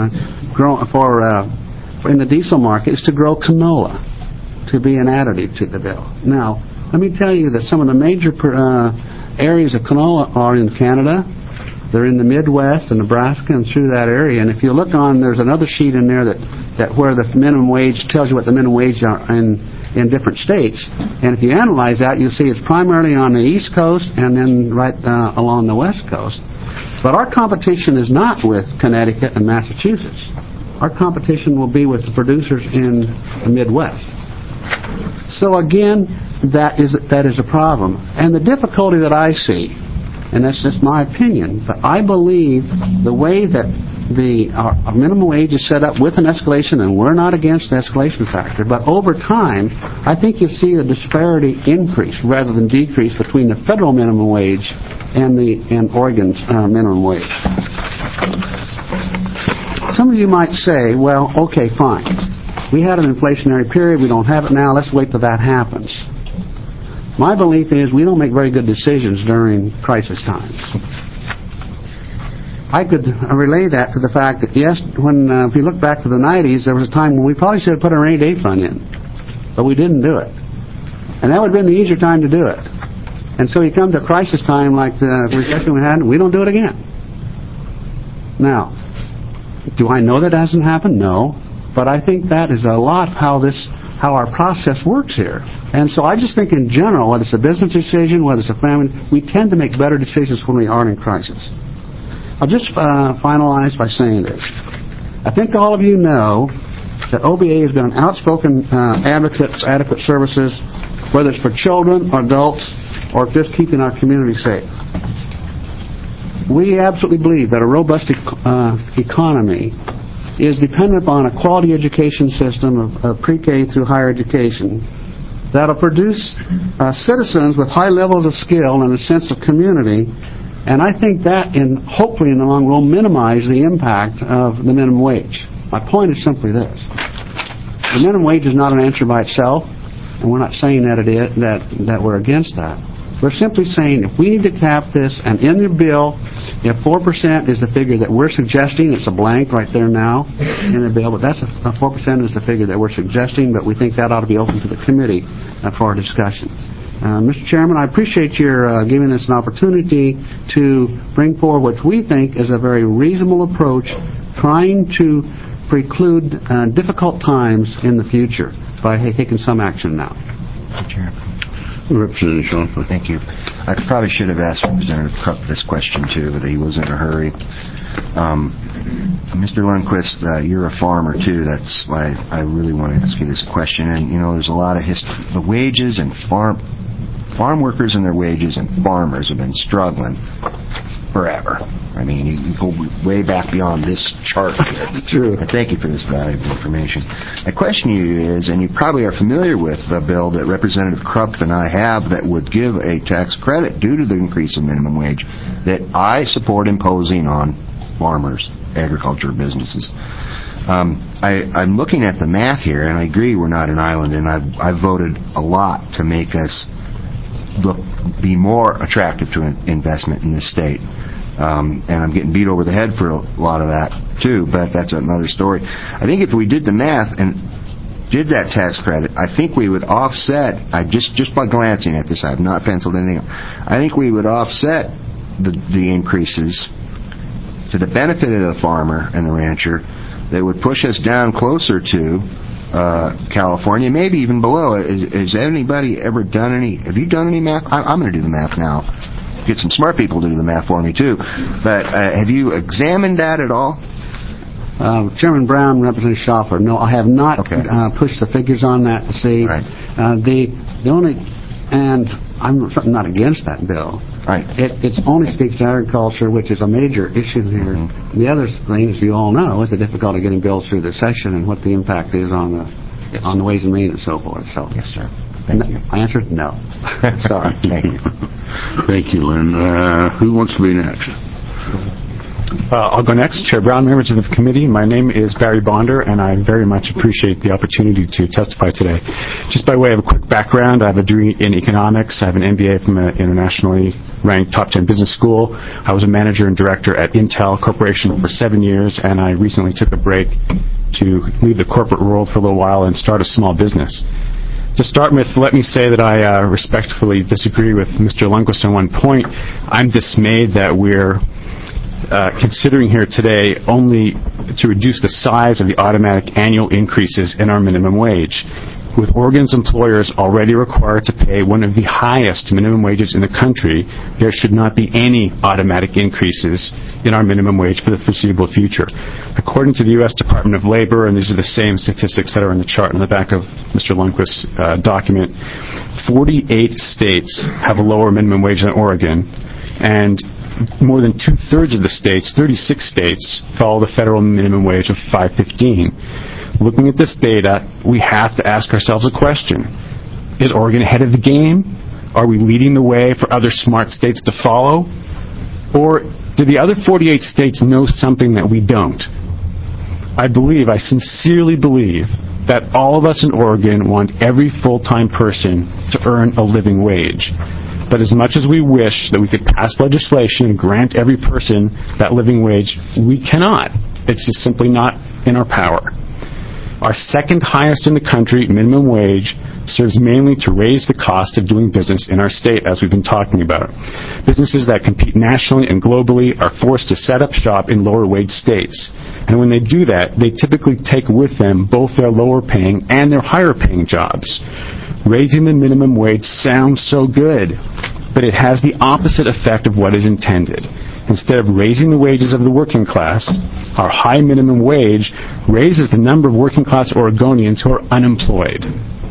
in the diesel market is to grow canola to be an additive to the bill. Now, let me tell you that some of the major areas of canola are in Canada. They're in the Midwest and Nebraska and through that area. And if you look there's another sheet in there that where the minimum wage tells you what the minimum wage are in different states. And if you analyze that, you'll see it's primarily on the East Coast and then right along the West Coast. But our competition is not with Connecticut and Massachusetts. Our competition will be with the producers in the Midwest. So again, that is a problem. And the difficulty that I see, and that's just my opinion, but I believe the way that our minimum wage is set up with an escalation, and we're not against the escalation factor, but over time, I think you'll see a disparity increase rather than decrease between the federal minimum wage and Oregon's minimum wage. Some of you might say, well, okay, fine. We had an inflationary period. We don't have it now. Let's wait till that happens. My belief is we don't make very good decisions during crisis times. I could relay that to the fact that, yes, if you look back to the 90s, there was a time when we probably should have put a rainy day fund in, but we didn't do it. And that would have been the easier time to do it. And so you come to crisis time like the recession we had, we don't do it again. Now, do I know that hasn't happened? No. But I think that is a lot how our process works here. And so I just think in general, whether it's a business decision, whether it's a family, we tend to make better decisions when we are in crisis. I'll just finalize by saying this. I think all of you know that OBA has been an outspoken advocate for adequate services, whether it's for children, or adults, or just keeping our community safe. We absolutely believe that a robust economy is dependent upon a quality education system of pre-K through higher education that will produce citizens with high levels of skill and a sense of community. And I think that, hopefully in the long run, will minimize the impact of the minimum wage. My point is simply this. The minimum wage is not an answer by itself, and we're not saying that it is, that we're against that. We're simply saying if we need to cap this, and in the bill, if 4% is the figure that we're suggesting, it's a blank right there now in the bill, but that's 4% is the figure that we're suggesting, but we think that ought to be open to the committee for our discussion. Mr. Chairman, I appreciate your giving us an opportunity to bring forward what we think is a very reasonable approach, trying to preclude difficult times in the future by taking some action now. Mr. Chair. Representative Schauffele. Thank you. I probably should have asked Representative Krupp this question too, but he was in a hurry. Mr. Lundquist, you're a farmer too. That's why I really want to ask you this question. And there's a lot of history. The wages and farm workers and their wages and farmers have been struggling forever. I mean, you go way back beyond this chart here. It's true. Thank you for this valuable information. My question to you is, and you probably are familiar with the bill that Representative Krupp and I have that would give a tax credit due to the increase in minimum wage that I support imposing on farmers, agriculture businesses. I'm looking at the math here, and I agree we're not an island, and I've voted a lot to make us be more attractive to investment in this state. And I'm getting beat over the head for a lot of that too, but that's another story. I think if we did the math and did that tax credit, I think we would offset, just by glancing at this, I have not penciled anything up, I think we would offset the increases to the benefit of the farmer and the rancher that would push us down closer to California, maybe even below. Has anybody ever done any? Have you done any math? I'm going to do the math now. Get some smart people to do the math for me too. But have you examined that at all? Chairman Brown, Representative Schauffele. No, I have not pushed the figures on that to see. Right. The only, and I'm certainly not against that bill. Right. It only speaks to agriculture, which is a major issue here. Mm-hmm. The other thing, as you all know, is the difficulty getting bills through the session and what the impact is on the Ways and Means and so forth. So yes, sir. Thank you. I answered no. Sorry. Thank you. Thank you, Lynn. Who wants to be next? I'll go next. Chair Brown, members of the committee, my name is Barry Bonder, and I very much appreciate the opportunity to testify today. Just by way of a quick background, I have a degree in economics. I have an MBA from an internationally ranked top 10 business school. I was a manager and director at Intel Corporation for 7 years, and I recently took a break to leave the corporate world for a little while and start a small business. To start with, let me say that I respectfully disagree with Mr. Lundquist on one point. I'm dismayed that we're considering here today only to reduce the size of the automatic annual increases in our minimum wage. With Oregon's employers already required to pay one of the highest minimum wages in the country, there should not be any automatic increases in our minimum wage for the foreseeable future. According to the U.S. Department of Labor, and these are the same statistics that are in the chart in the back of Mr. Lundquist's document, 48 states have a lower minimum wage than Oregon, and more than two-thirds of the states, 36 states, follow the federal minimum wage of $5.15. Looking at this data, we have to ask ourselves a question. Is Oregon ahead of the game? Are we leading the way for other smart states to follow? Or do the other 48 states know something that we don't? I sincerely believe, that all of us in Oregon want every full-time person to earn a living wage. But as much as we wish that we could pass legislation and grant every person that living wage, we cannot. It's just simply not in our power. Our second highest in the country minimum wage serves mainly to raise the cost of doing business in our state, as we've been talking about. Businesses that compete nationally and globally are forced to set up shop in lower wage states. And when they do that, they typically take with them both their lower paying and their higher paying jobs. Raising the minimum wage sounds so good, but it has the opposite effect of what is intended. Instead of raising the wages of the working class, our high minimum wage raises the number of working class Oregonians who are unemployed.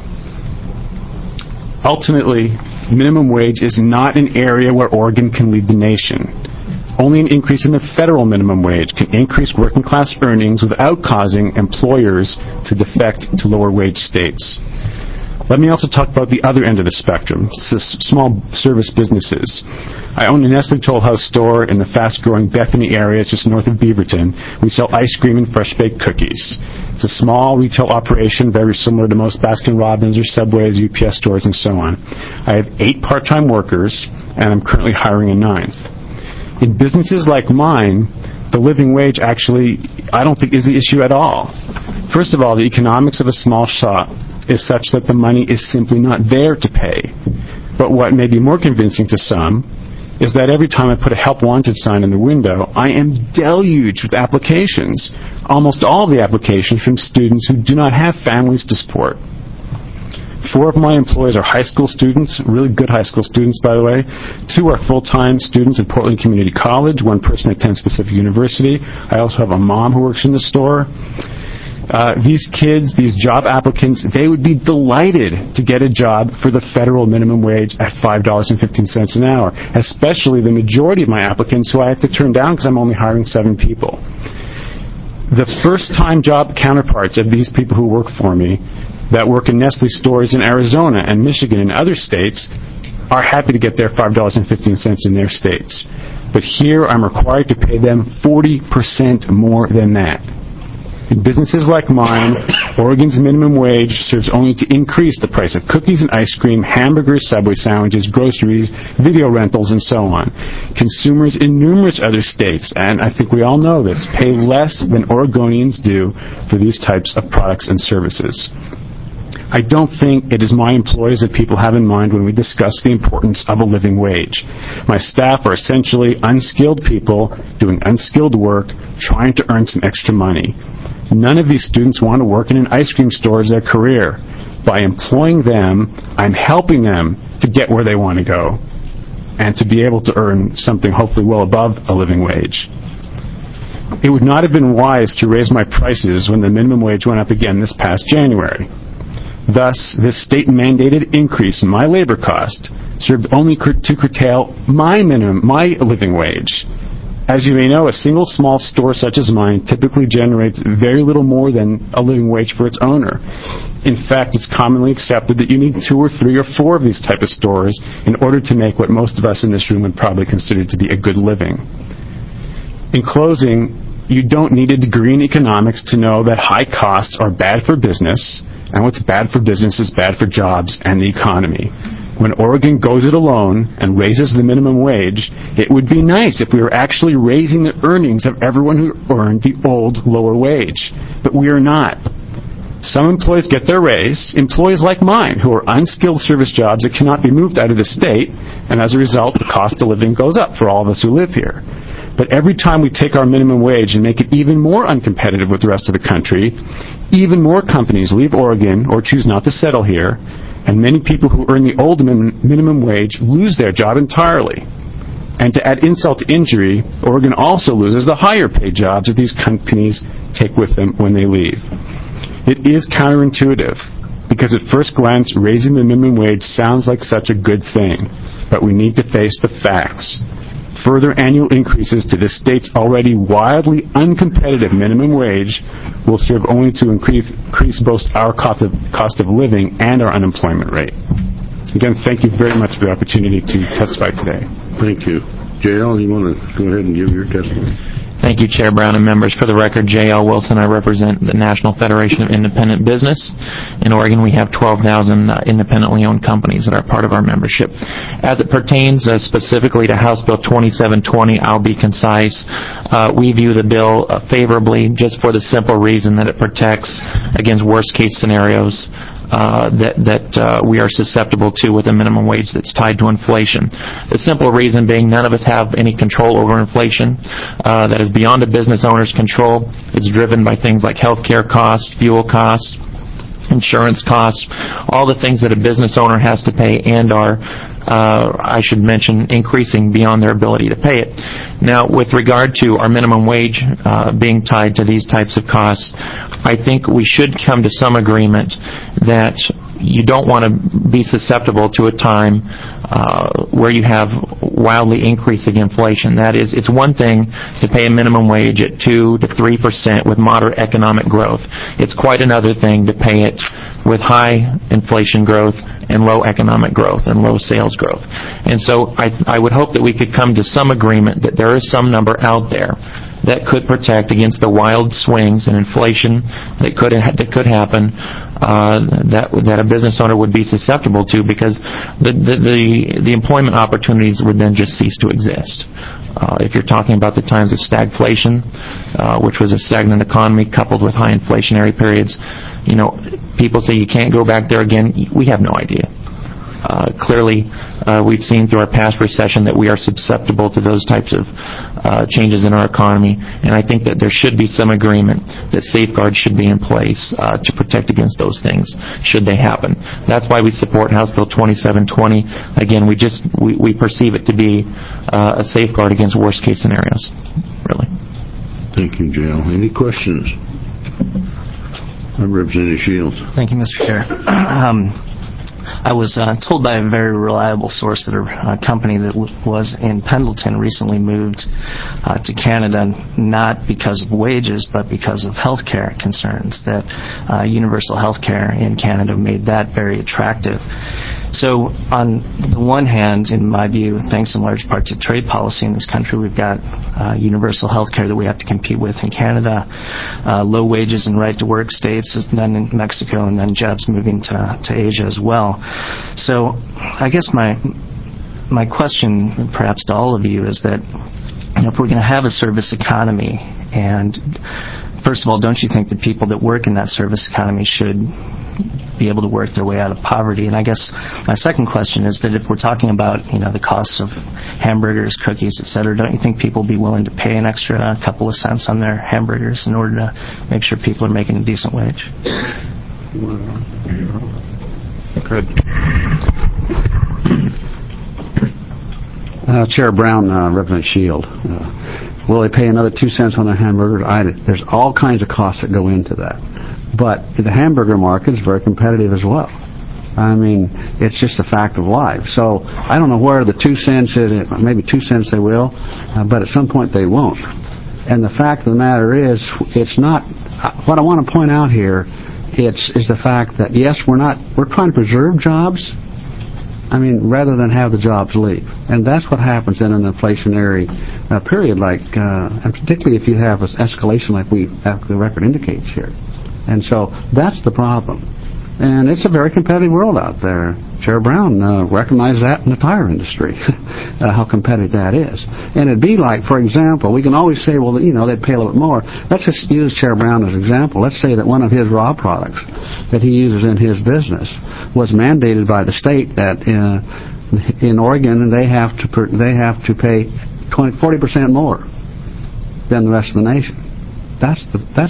Ultimately, minimum wage is not an area where Oregon can lead the nation. Only an increase in the federal minimum wage can increase working class earnings without causing employers to defect to lower wage states. Let me also talk about the other end of the spectrum, small service businesses. I own a Nestle Toll House store in the fast-growing Bethany area just north of Beaverton. We sell ice cream and fresh-baked cookies. It's a small retail operation, very similar to most Baskin-Robbins or Subway's, UPS stores, and so on. I have 8 part-time workers, and I'm currently hiring a 9th. In businesses like mine, the living wage actually, I don't think, is the issue at all. First of all, the economics of a small shop is such that the money is simply not there to pay. But what may be more convincing to some is that every time I put a help wanted sign in the window, I am deluged with applications, almost all of the applications from students who do not have families to support. 4 of my employees are high school students, really good high school students, by the way. 2 are full-time students at Portland Community College. 1 person attends Pacific University. I also have a mom who works in the store. These kids, these job applicants, they would be delighted to get a job for the federal minimum wage at $5.15 an hour, especially the majority of my applicants who I have to turn down because I'm only hiring 7 people. The first-time job counterparts of these people who work for me that work in Nestle stores in Arizona and Michigan and other states are happy to get their $5.15 in their states. But here I'm required to pay them 40% more than that. In businesses like mine, Oregon's minimum wage serves only to increase the price of cookies and ice cream, hamburgers, Subway sandwiches, groceries, video rentals, and so on. Consumers in numerous other states, and I think we all know this, pay less than Oregonians do for these types of products and services. I don't think it is my employees that people have in mind when we discuss the importance of a living wage. My staff are essentially unskilled people doing unskilled work, trying to earn some extra money. None of these students want to work in an ice cream store as their career. By employing them, I'm helping them to get where they want to go and to be able to earn something hopefully well above a living wage. It would not have been wise to raise my prices when the minimum wage went up again this past January. Thus, this state-mandated increase in my labor cost served only to curtail my living wage. As you may know, a single small store such as mine typically generates very little more than a living wage for its owner. In fact, it's commonly accepted that you need 2 or 3 or 4 of these type of stores in order to make what most of us in this room would probably consider to be a good living. In closing, you don't need a degree in economics to know that high costs are bad for business, and what's bad for business is bad for jobs and the economy. When Oregon goes it alone and raises the minimum wage, it would be nice if we were actually raising the earnings of everyone who earned the old lower wage. But we are not. Some employees get their raise, employees like mine, who are unskilled service jobs that cannot be moved out of the state, and as a result, the cost of living goes up for all of us who live here. But every time we take our minimum wage and make it even more uncompetitive with the rest of the country, even more companies leave Oregon or choose not to settle here, and many people who earn the old minimum wage lose their job entirely. And to add insult to injury, Oregon also loses the higher paid jobs that these companies take with them when they leave. It is counterintuitive, because at first glance, raising the minimum wage sounds like such a good thing, but we need to face the facts. Further annual increases to the state's already wildly uncompetitive minimum wage will serve only to increase both our cost of living and our unemployment rate. Again, thank you very much for the opportunity to testify today. Thank you. J.L., you want to go ahead and give your testimony? Thank you, Chair Brown and members. For the record, J.L. Wilson. I represent the National Federation of Independent Business. In Oregon, we have 12,000 independently owned companies that are part of our membership. As it pertains specifically to House Bill 2720, I'll be concise. We view the bill favorably just for the simple reason that it protects against worst-case scenarios that we are susceptible to with a minimum wage that's tied to inflation. The simple reason being none of us have any control over inflation. That is beyond a business owner's control. It's driven by things like healthcare costs, fuel costs, insurance costs, all the things that a business owner has to pay and are, I should mention, increasing beyond their ability to pay it. Now, with regard to our minimum wage being tied to these types of costs, I think we should come to some agreement that you don't want to be susceptible to a time where you have wildly increasing inflation. That is, it's one thing to pay a minimum wage at 2 to 3% with moderate economic growth. It's quite another thing to pay it with high inflation growth and low economic growth and low sales growth. And so I would hope that we could come to some agreement that there is some number out there that could protect against the wild swings in inflation that could happen, that a business owner would be susceptible to, because the employment opportunities would then just cease to exist. If you're talking about the times of stagflation, which was a stagnant economy coupled with high inflationary periods, people say you can't go back there again. We have no idea. Clearly, we've seen through our past recession that we are susceptible to those types of changes in our economy, and I think that there should be some agreement that safeguards should be in place to protect against those things should they happen. That's why we support House Bill 2720. Again, we perceive it to be a safeguard against worst case scenarios, really. Thank you, Jale. Any questions? Representative Shields. Thank you, Mr. Chair. I was told by a very reliable source that a company that was in Pendleton recently moved to Canada, not because of wages, but because of health care concerns, that universal health care in Canada made that very attractive. So on the one hand, in my view, thanks in large part to trade policy in this country, we've got universal health care that we have to compete with in Canada, low wages and right to work states, and then in Mexico, and then jobs moving to Asia as well. So I guess my question perhaps to all of you is that if we're going to have a service economy, and first of all, don't you think the people that work in that service economy should be able to work their way out of poverty? And I guess my second question is that if we're talking about the costs of hamburgers, cookies, etc., don't you think people will be willing to pay an extra couple of cents on their hamburgers in order to make sure people are making a decent wage? Good. Chair Brown, Representative Shield. Will they pay another 2 cents on a hamburger? There's all kinds of costs that go into that. But the hamburger market is very competitive as well. I mean, it's just a fact of life. So I don't know where the 2 cents is. Maybe 2 cents they will, but at some point they won't. And the fact of the matter is, it's not. What I want to point out here is the fact that yes, we're trying to preserve jobs. I mean, rather than have the jobs leave. And that's what happens in an inflationary period, and particularly if you have an escalation like the record indicates here. And so that's the problem. And it's a very competitive world out there. Chair Brown recognized that in the tire industry, how competitive that is. And it'd be like, for example, we can always say, well, they'd pay a little bit more. Let's just use Chair Brown as an example. Let's say that one of his raw products that he uses in his business was mandated by the state that in Oregon they have to pay 40% more than the rest of the nation. That's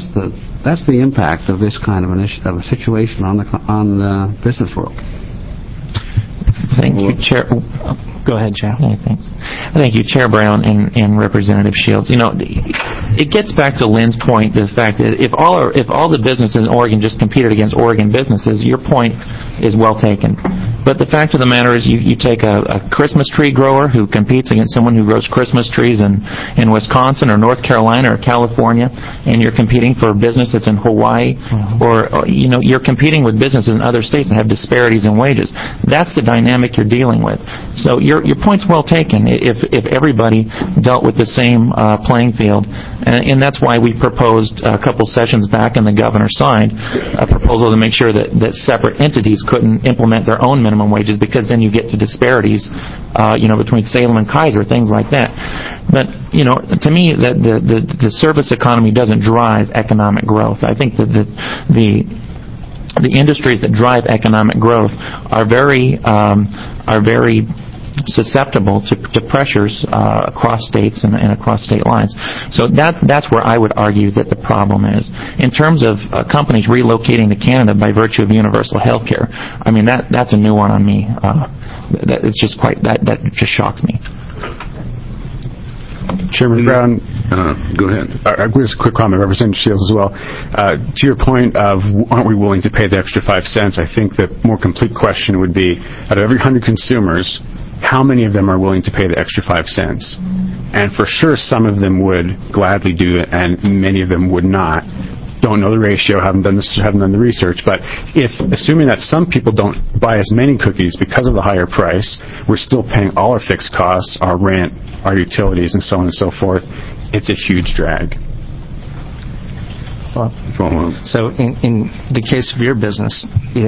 the impact of this kind of a situation on the business world. Thank you, Chair. Go ahead, Chair. Thanks. Thank you, Chair Brown and Representative Shields. It gets back to Lynn's point, the fact that if all the businesses in Oregon just competed against Oregon businesses, your point is well taken. But the fact of the matter is you take a Christmas tree grower who competes against someone who grows Christmas trees in Wisconsin or North Carolina or California, and you're competing for a business that's in Hawaii, or you're competing with businesses in other states that have disparities in wages. That's the dynamic you're dealing with. So your point's well taken if everybody dealt with the same playing field. And that's why we proposed a couple sessions back, and the governor signed a proposal to make sure that separate entities couldn't implement their own minimum wages, because then you get to disparities between Salem and Kaiser, things like that. But to me, the service economy doesn't drive economic growth. I think that the industries that drive economic growth are very susceptible to pressures across states and across state lines. So that's where I would argue that the problem is. In terms of companies relocating to Canada by virtue of universal health care, I mean, that's a new one on me. That just shocks me. Chairman Brown. Go ahead. Just a quick comment, Representative Shields as well. To your point of aren't we willing to pay the extra 5 cents, I think the more complete question would be, out of every 100 consumers, how many of them are willing to pay the extra 5 cents? And for sure, some of them would gladly do it, and many of them would not. Don't know the ratio, haven't done the research, but assuming that some people don't buy as many cookies because of the higher price, we're still paying all our fixed costs, our rent, our utilities, and so on and so forth. It's a huge drag. Well, so in the case of your business,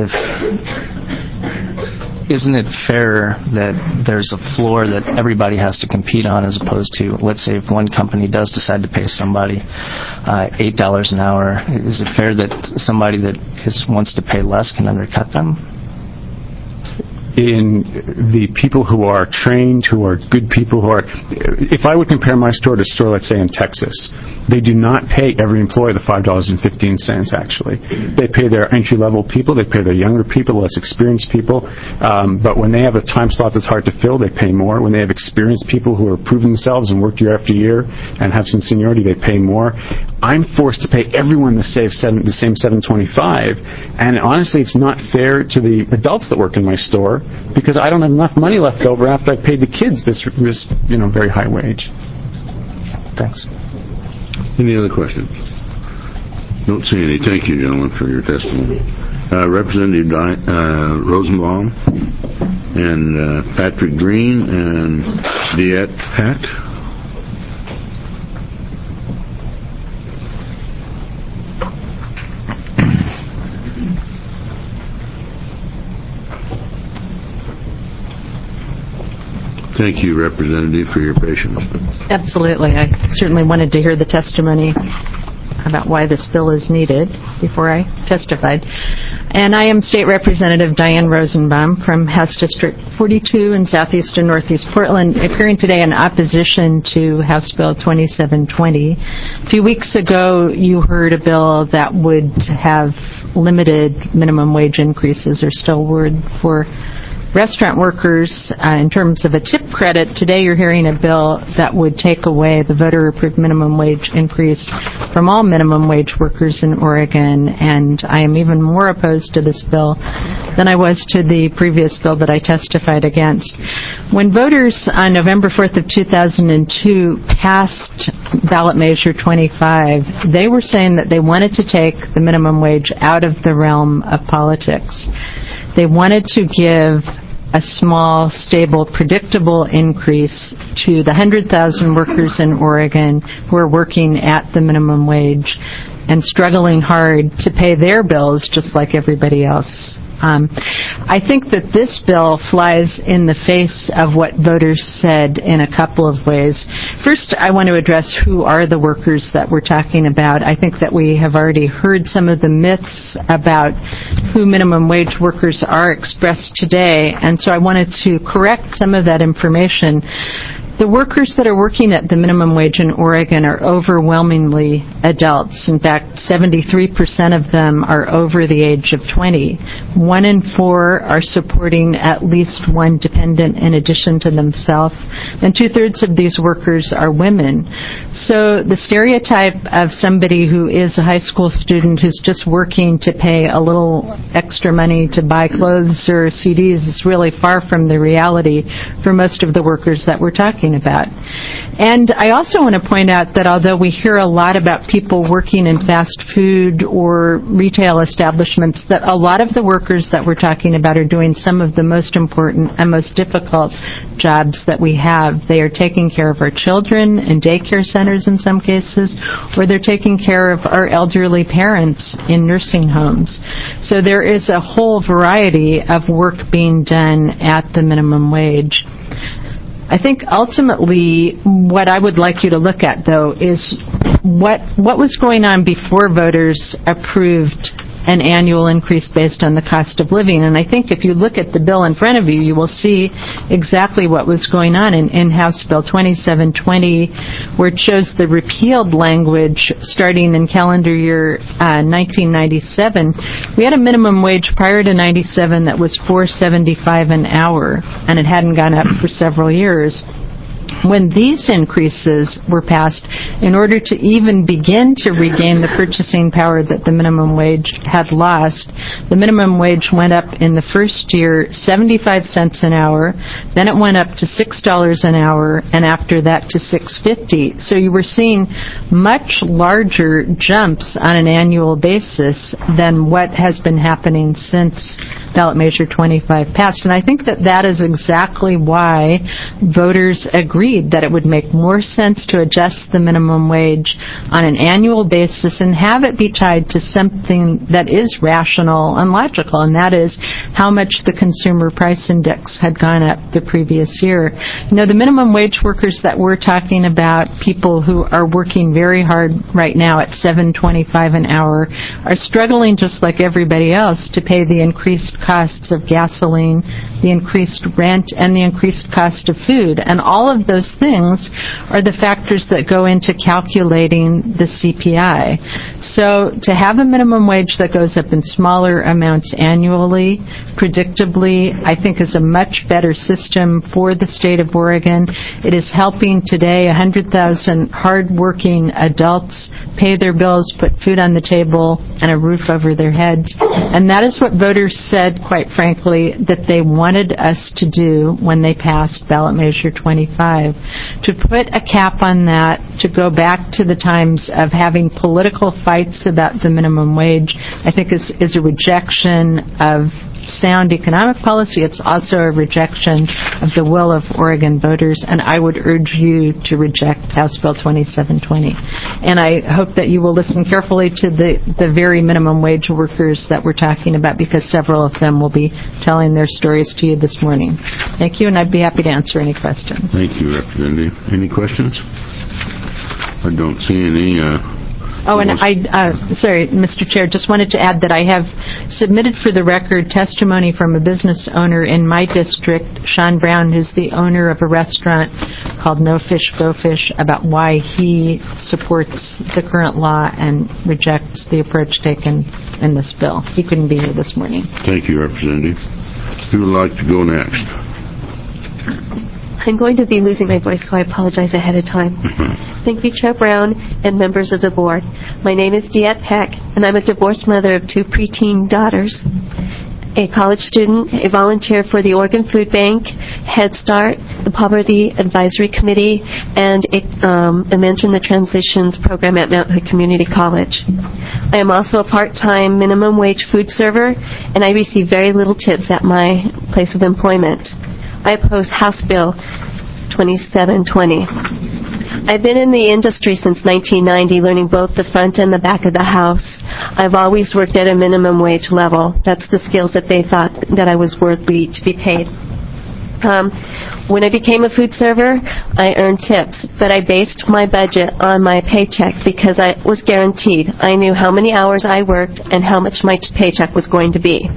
isn't it fair that there's a floor that everybody has to compete on, as opposed to, let's say, if one company does decide to pay somebody $8 an hour, is it fair that somebody that wants to pay less can undercut them? in the people who are trained, who are good people, who are... If I would compare my store to a store, let's say, in Texas, they do not pay every employee the $5.15, actually. They pay their entry-level people, they pay their younger people, less experienced people, but when they have a time slot that's hard to fill, they pay more. When they have experienced people who are proving themselves and worked year after year and have some seniority, they pay more. I'm forced to pay everyone the same $7.25, and honestly, it's not fair to the adults that work in my store because I don't have enough money left over after I paid the kids this very high wage. Thanks. Any other questions? Don't see any. Thank you, gentlemen, for your testimony. Representative Rosenbaum and Patrick Green and Diet Pat. Thank you, Representative, for your patience. Absolutely. I certainly wanted to hear the testimony about why this bill is needed before I testified. And I am State Representative Diane Rosenbaum from House District 42 in southeast and northeast Portland, appearing today in opposition to House Bill 2720. A few weeks ago, you heard a bill that would have limited minimum wage increases or still would for restaurant workers in terms of a tip credit. Today you're hearing a bill that would take away the voter-approved minimum wage increase from all minimum wage workers in Oregon, and I am even more opposed to this bill than I was to the previous bill that I testified against. When voters on November 4th of 2002 passed ballot measure 25, they were saying that they wanted to take the minimum wage out of the realm of politics. They wanted to give a small, stable, predictable increase to the 100,000 workers in Oregon who are working at the minimum wage and struggling hard to pay their bills just like everybody else. I think that this bill flies in the face of what voters said in a couple of ways. First, I want to address who are the workers that we're talking about. I think that we have already heard some of the myths about who minimum wage workers are expressed today, and so I wanted to correct some of that information. The workers that are working at the minimum wage in Oregon are overwhelmingly adults. In fact, 73% of them are over the age of 20. 1 in 4 are supporting at least one dependent in addition to themselves, and 2/3 of these workers are women. So the stereotype of somebody who is a high school student who's just working to pay a little extra money to buy clothes or CDs is really far from the reality for most of the workers that we're talking about. And I also want to point out that although we hear a lot about people working in fast food or retail establishments, that a lot of the workers that we're talking about are doing some of the most important and most difficult jobs that we have. They are taking care of our children in daycare centers in some cases, or they're taking care of our elderly parents in nursing homes. So there is a whole variety of work being done at the minimum wage. I think ultimately what I would like you to look at, though, is what was going on before voters approved an annual increase based on the cost of living. And I think if you look at the bill in front of you, you will see exactly what was going on in House Bill 2720, where it shows the repealed language starting in calendar year 1997. We had a minimum wage prior to 97 that was $4.75 an hour, and it hadn't gone up for several years. When these increases were passed, in order to even begin to regain the purchasing power that the minimum wage had lost, the minimum wage went up in the first year 75 cents an hour, then it went up to $6 an hour, and after that to $6.50. So you were seeing much larger jumps on an annual basis than what has been happening since ballot measure 25 passed. And I think that that is exactly why voters agreed that it would make more sense to adjust the minimum wage on an annual basis and have it be tied to something that is rational and logical, and that is how much the consumer price index had gone up the previous year. You know, the minimum wage workers that we're talking about, people who are working very hard right now at $7.25 an hour, are struggling just like everybody else to pay the increased costs of gasoline, the increased rent, and the increased cost of food. And all of those things are the factors that go into calculating the CPI. So to have a minimum wage that goes up in smaller amounts annually, predictably, I think is a much better system for the state of Oregon. It is helping today 100,000 hard-working adults pay their bills, put food on the table, and a roof over their heads. And that is what voters said, quite frankly, that they wanted us to do when they passed Ballot Measure 25. To put a cap on that, to go back to the times of having political fights about the minimum wage, I think is a rejection of sound economic policy. It's also a rejection of the will of Oregon voters, and I would urge you to reject House Bill 2720. And I hope that you will listen carefully to the very minimum wage workers that we're talking about, because several of them will be telling their stories to you this morning. Thank you, and I'd be happy to answer any questions. Thank you, Representative. Any questions? I don't see any. Oh, and sorry, Mr. Chair, just wanted to add that I have submitted for the record testimony from a business owner in my district, Sean Brown, who's the owner of a restaurant called No Fish, Go Fish, about why he supports the current law and rejects the approach taken in this bill. He couldn't be here this morning. Thank you, Representative. Who would like to go next? I'm going to be losing my voice, so I apologize ahead of time. Thank you, Chair Brown and members of the board. My name is Deette Peck, and I'm a divorced mother of 2 preteen daughters, a college student, a volunteer for the Oregon Food Bank, Head Start, the Poverty Advisory Committee, and a mentor in the Transitions program at Mount Hood Community College. I am also a part-time minimum wage food server, and I receive very little tips at my place of employment. I oppose House Bill 2720. I've been in the industry since 1990, learning both the front and the back of the house. I've always worked at a minimum wage level. That's the skills that they thought that I was worthy to be paid. When I became a food server, I earned tips, but I based my budget on my paycheck because I was guaranteed. I knew how many hours I worked and how much my paycheck was going to be.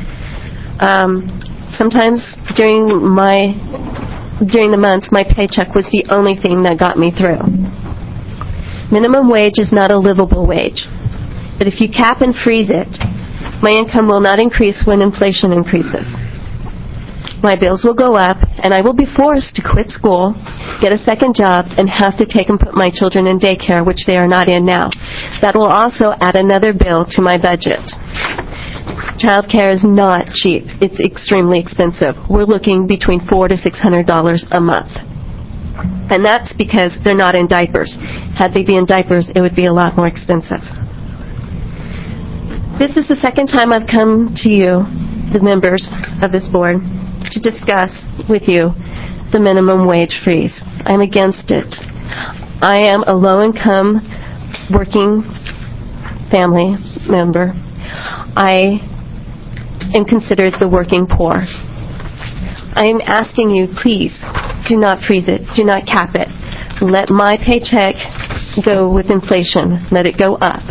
Sometimes during the months, my paycheck was the only thing that got me through. Minimum wage is not a livable wage. But if you cap and freeze it, my income will not increase when inflation increases. My bills will go up, and I will be forced to quit school, get a second job, and have to take and put my children in daycare, which they are not in now. That will also add another bill to my budget. Childcare is not cheap. It's extremely expensive. We're looking between $400 to $600 a month. And that's because they're not in diapers. Had they been in diapers, it would be a lot more expensive. This is the second time I've come to you, the members of this board, to discuss with you the minimum wage freeze. I'm against it. I am a low-income working family member. I am considered the working poor. I am asking you, please, do not freeze it. Do not cap it. Let my paycheck go with inflation. Let it go up.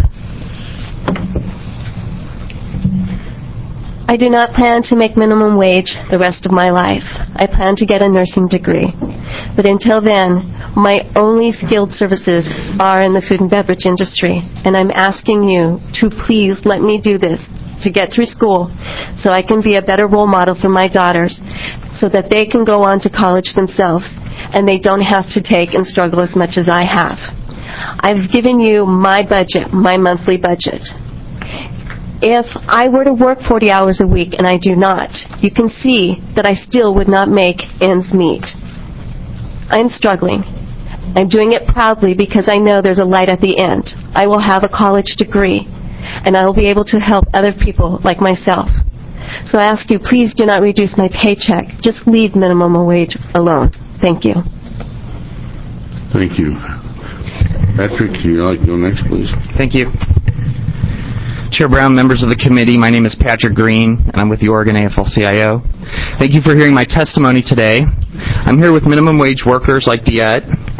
I do not plan to make minimum wage the rest of my life. I plan to get a nursing degree. But until then, my only skilled services are in the food and beverage industry. And I'm asking you to please let me do this to get through school so I can be a better role model for my daughters so that they can go on to college themselves and they don't have to take and struggle as much as I have. I've given you my budget, my monthly budget. If I were to work 40 hours a week, and I do not, you can see that I still would not make ends meet. I'm struggling. I'm doing it proudly because I know there's a light at the end. I will have a college degree, and I will be able to help other people like myself. So I ask you, please do not reduce my paycheck. Just leave minimum wage alone. Thank you. Thank you. Patrick, would you like to go next, please? Thank you. Chair Brown, members of the committee, my name is Patrick Green, and I'm with the Oregon AFL-CIO. Thank you for hearing my testimony today. I'm here with minimum wage workers like Deette,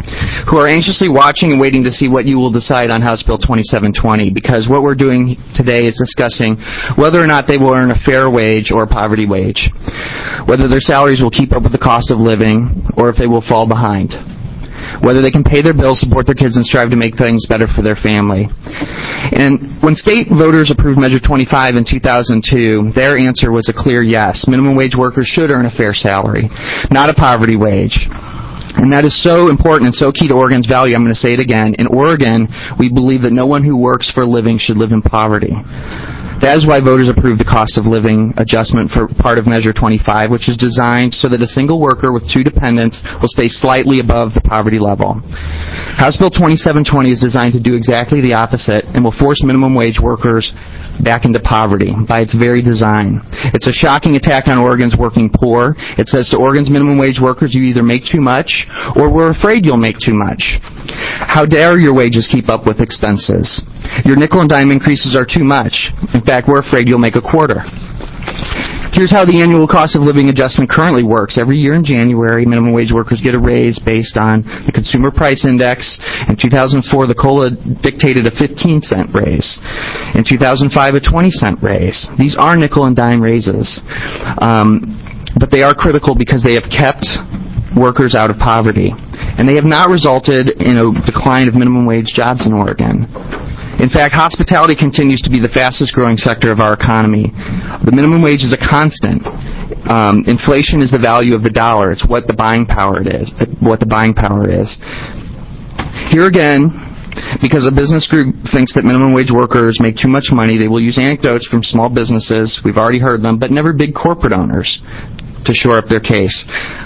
who are anxiously watching and waiting to see what you will decide on House Bill 2720, because what we're doing today is discussing whether or not they will earn a fair wage or a poverty wage, whether their salaries will keep up with the cost of living or if they will fall behind, whether they can pay their bills, support their kids, and strive to make things better for their family. And when state voters approved Measure 25 in 2002, their answer was a clear yes. Minimum wage workers should earn a fair salary, not a poverty wage. And that is so important and so key to Oregon's value. I'm going to say it again. In Oregon, we believe that no one who works for a living should live in poverty. That is why voters approved the cost of living adjustment for part of Measure 25, which is designed so that a single worker with 2 dependents will stay slightly above the poverty level. House Bill 2720 is designed to do exactly the opposite and will force minimum wage workers back into poverty by its very design. It's a shocking attack on Oregon's working poor. It says to Oregon's minimum wage workers, you either make too much or we're afraid you'll make too much. How dare your wages keep up with expenses? Your nickel and dime increases are too much. In fact, we're afraid you'll make a quarter. Here's how the annual cost of living adjustment currently works. Every year in January, minimum wage workers get a raise based on the Consumer Price Index. In 2004, the COLA dictated a 15-cent raise. In 2005, a 20-cent raise. These are nickel and dime raises. But they are critical because they have kept workers out of poverty. And they have not resulted in a decline of minimum wage jobs in Oregon. In fact, hospitality continues to be the fastest growing sector of our economy. The minimum wage is a constant. Inflation is the value of the dollar. It's what the buying power is. Here again, because a business group thinks that minimum wage workers make too much money, they will use anecdotes from small businesses, we've already heard them, but never big corporate owners, to shore up their case.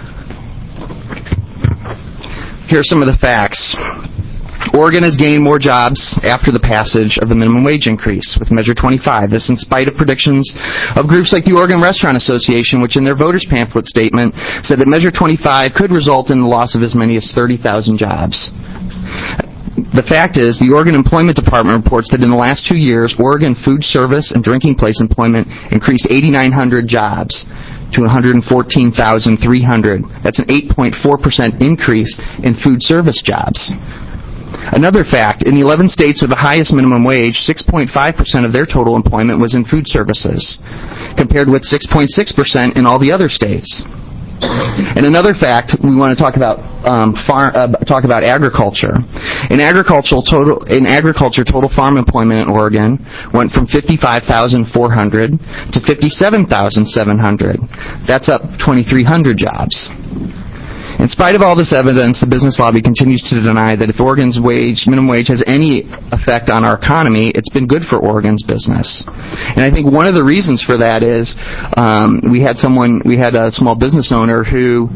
Here are some of the facts. Oregon has gained more jobs after the passage of the minimum wage increase with Measure 25. This in spite of predictions of groups like the Oregon Restaurant Association, which in their voters' pamphlet statement said that Measure 25 could result in the loss of as many as 30,000 jobs. The fact is, the Oregon Employment Department reports that in the last 2 years, Oregon food service and drinking place employment increased 8,900 jobs to 114,300. That's an 8.4% increase in food service jobs. Another fact, in the 11 states with the highest minimum wage, 6.5% of their total employment was in food services, compared with 6.6% in all the other states. And another fact, we want to talk about agriculture. In agriculture, total farm employment in Oregon went from 55,400 to 57,700. That's up 2,300 jobs. In spite of all this evidence, the business lobby continues to deny that if Oregon's minimum wage has any effect on our economy, it's been good for Oregon's business. And I think one of the reasons for that is we had a small business owner who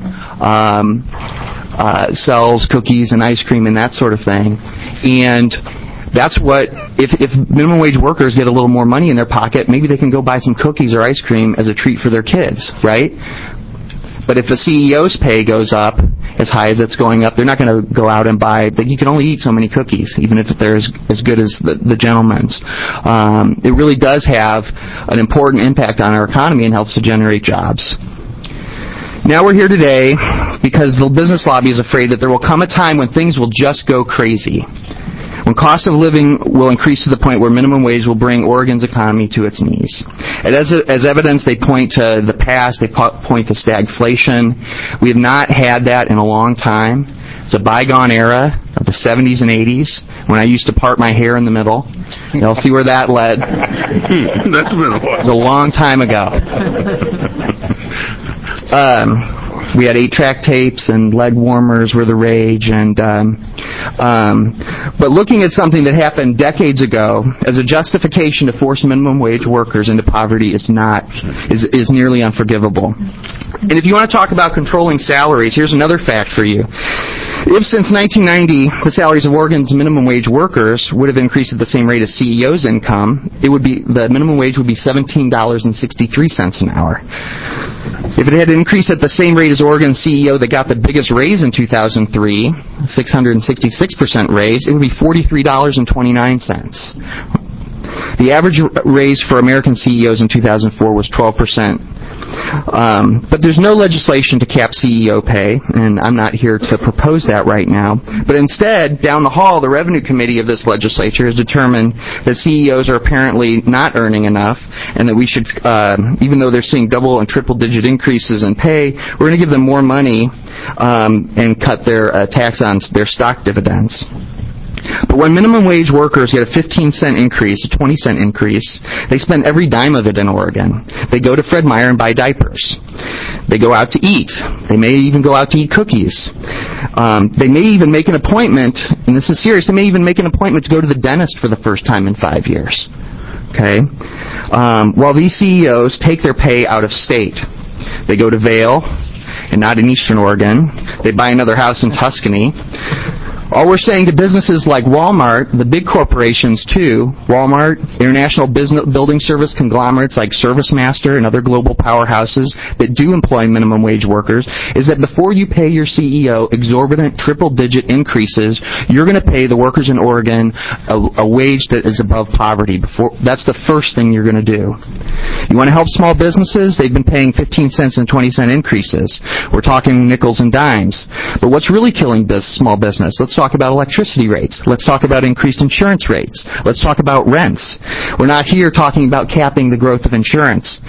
sells cookies and ice cream and that sort of thing. And that's what, if minimum wage workers get a little more money in their pocket, maybe they can go buy some cookies or ice cream as a treat for their kids, right? But if the CEO's pay goes up as high as it's going up, they're not going to go out and buy, but you can only eat so many cookies, even if they're as good as the gentleman's. It really does have an important impact on our economy and helps to generate jobs. Now we're here today because the business lobby is afraid that there will come a time when things will just go crazy, when cost of living will increase to the point where minimum wage will bring Oregon's economy to its knees. And as evidence, they point to the past, they point to stagflation. We have not had that in a long time. It's a bygone era of the 70s and 80s when I used to part my hair in the middle. You'll see where that led. That's been a while. It was a long time ago. We had 8-track tapes and leg warmers were the rage, but looking at something that happened decades ago as a justification to force minimum wage workers into poverty is nearly unforgivable. And if you want to talk about controlling salaries, here's another fact for you. If since 1990 the salaries of Oregon's minimum wage workers would have increased at the same rate as CEO's income, the minimum wage would be $17.63 an hour. If it had increased at the same rate as Oregon's CEO that got the biggest raise in 2003, 666% raise, it would be $43.29. The average raise for American CEOs in 2004 was 12%. But there's no legislation to cap CEO pay, and I'm not here to propose that right now. But instead, down the hall, the Revenue Committee of this legislature has determined that CEOs are apparently not earning enough, and that we should, even though they're seeing double and triple-digit increases in pay, we're going to give them more money and cut their tax on their stock dividends. But when minimum wage workers get a 15-cent increase, a 20-cent increase, they spend every dime of it in Oregon. They go to Fred Meyer and buy diapers. They go out to eat. They may even go out to eat cookies. They may even make an appointment, and this is serious, they may even make an appointment to go to the dentist for the first time in 5 years. Okay? While these CEOs take their pay out of state. They go to Vail, and not in Eastern Oregon. They buy another house in Tuscany. All we're saying to businesses like Walmart, the big corporations too, Walmart, international business building service conglomerates like ServiceMaster and other global powerhouses that do employ minimum wage workers, is that before you pay your CEO exorbitant triple-digit increases, you're going to pay the workers in Oregon a wage that is above poverty. That's the first thing you're going to do. You want to help small businesses? They've been paying 15 cents and 20 cent increases. We're talking nickels and dimes. But what's really killing small business? Let's talk about electricity rates. Let's talk about increased insurance rates. Let's talk about rents. We're not here talking about capping the growth of insurance,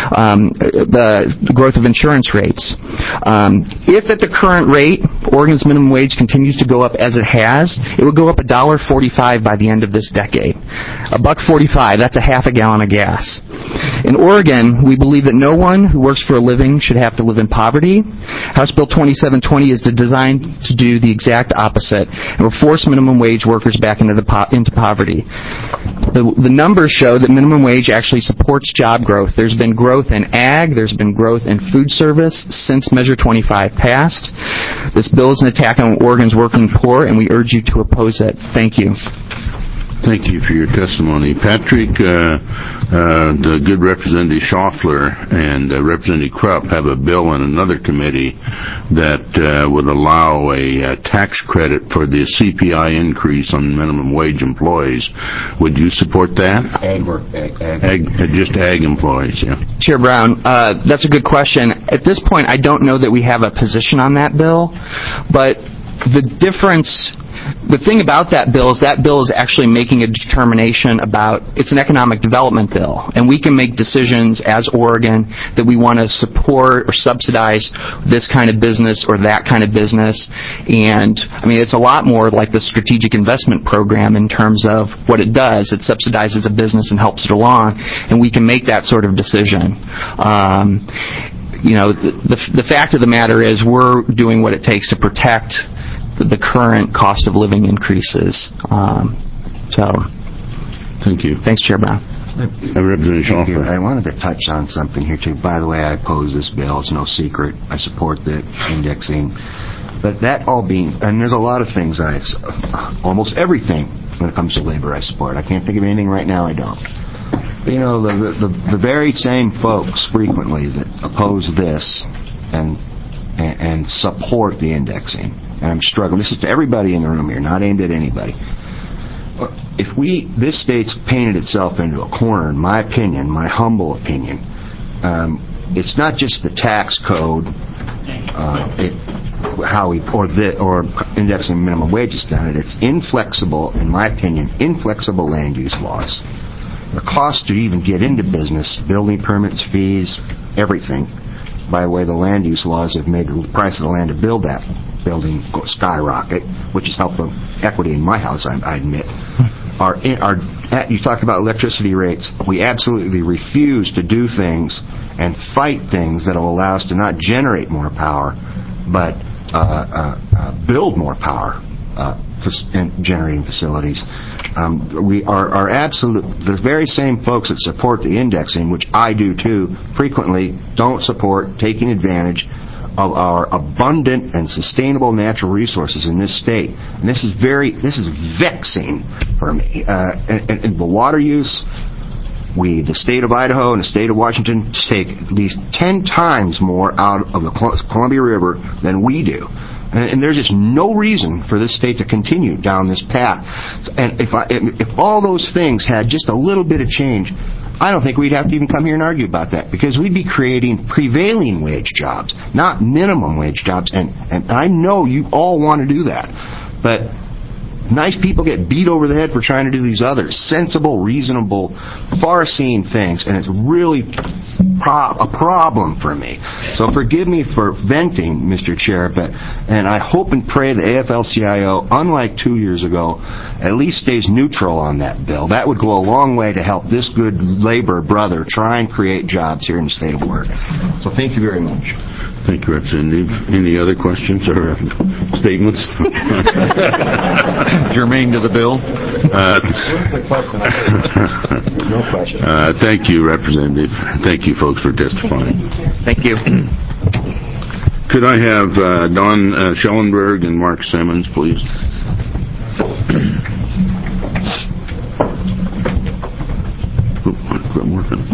the growth of insurance rates. If at the current rate, Oregon's minimum wage continues to go up as it has, it would go up $1.45 by the end of this decade. $1.45, that's a half a gallon of gas. In Oregon, we believe that no one who works for a living should have to live in poverty. House Bill 2720 is designed to do the exact opposite and will force minimum wage workers back into poverty. The numbers show that minimum wage actually supports job growth. There's been growth in ag, there's been growth in food service since Measure 25 passed. This bill is an attack on Oregon's working poor, and we urge you to oppose it. Thank you. Thank you for your testimony. Patrick, the good Representative Schaffler and Representative Krupp have a bill in another committee that would allow a tax credit for the CPI increase on minimum wage employees. Would you support that? Just ag employees, yeah. Chair Brown, that's a good question. At this point, I don't know that we have a position on that bill, but the thing about that bill is actually making a determination about, it's an economic development bill, and we can make decisions as Oregon that we want to support or subsidize this kind of business or that kind of business. And, I mean, it's a lot more like the strategic investment program in terms of what it does. It subsidizes a business and helps it along, and we can make that sort of decision. The fact of the matter is we're doing what it takes to protect the current cost of living increases. Thank you. Thanks, Chair Brown. I wanted to touch on something here, too. By the way, I oppose this bill. It's no secret. I support the indexing. But that all being... And there's a lot of things almost everything when it comes to labor I support. I can't think of anything right now I don't. But, the very same folks frequently that oppose this and support the indexing, and I'm struggling. This is to everybody in the room here, not aimed at anybody. If this state's painted itself into a corner, in my opinion, my humble opinion, it's not just the tax code, or indexing minimum wages done it. It's inflexible, in my opinion, inflexible land use laws. The cost to even get into business, building permits, fees, everything. By the way, the land use laws have made the price of the land to build that building skyrocket, which has helped the equity in my house, I admit. You talk about electricity rates. We absolutely refuse to do things and fight things that will allow us to not generate more power, but build more power in generating facilities. The very same folks that support the indexing, which I do too, frequently don't support taking advantage of our abundant and sustainable natural resources in this state. And this is vexing for me. And the water use, the state of Idaho and the state of Washington take at least 10 times more out of the Columbia River than we do. And there's just no reason for this state to continue down this path. And if all those things had just a little bit of change, I don't think we'd have to even come here and argue about that, because we'd be creating prevailing wage jobs, not minimum wage jobs. And I know you all want to do that, but nice people get beat over the head for trying to do these other sensible, reasonable, far-seeing things, and it's really a problem for me. So forgive me for venting, Mr. Chair, and I hope and pray the AFL-CIO, unlike 2 years ago, at least stays neutral on that bill. That would go a long way to help this good labor brother try and create jobs here in the state of Oregon. So thank you very much. Thank you, Representative. Any other questions or statements? Germane to the bill? No question. Thank you, Representative. Thank you, folks, for testifying. Thank you. Could I have Don Schellenberg and Mark Simmons, please? Quit working.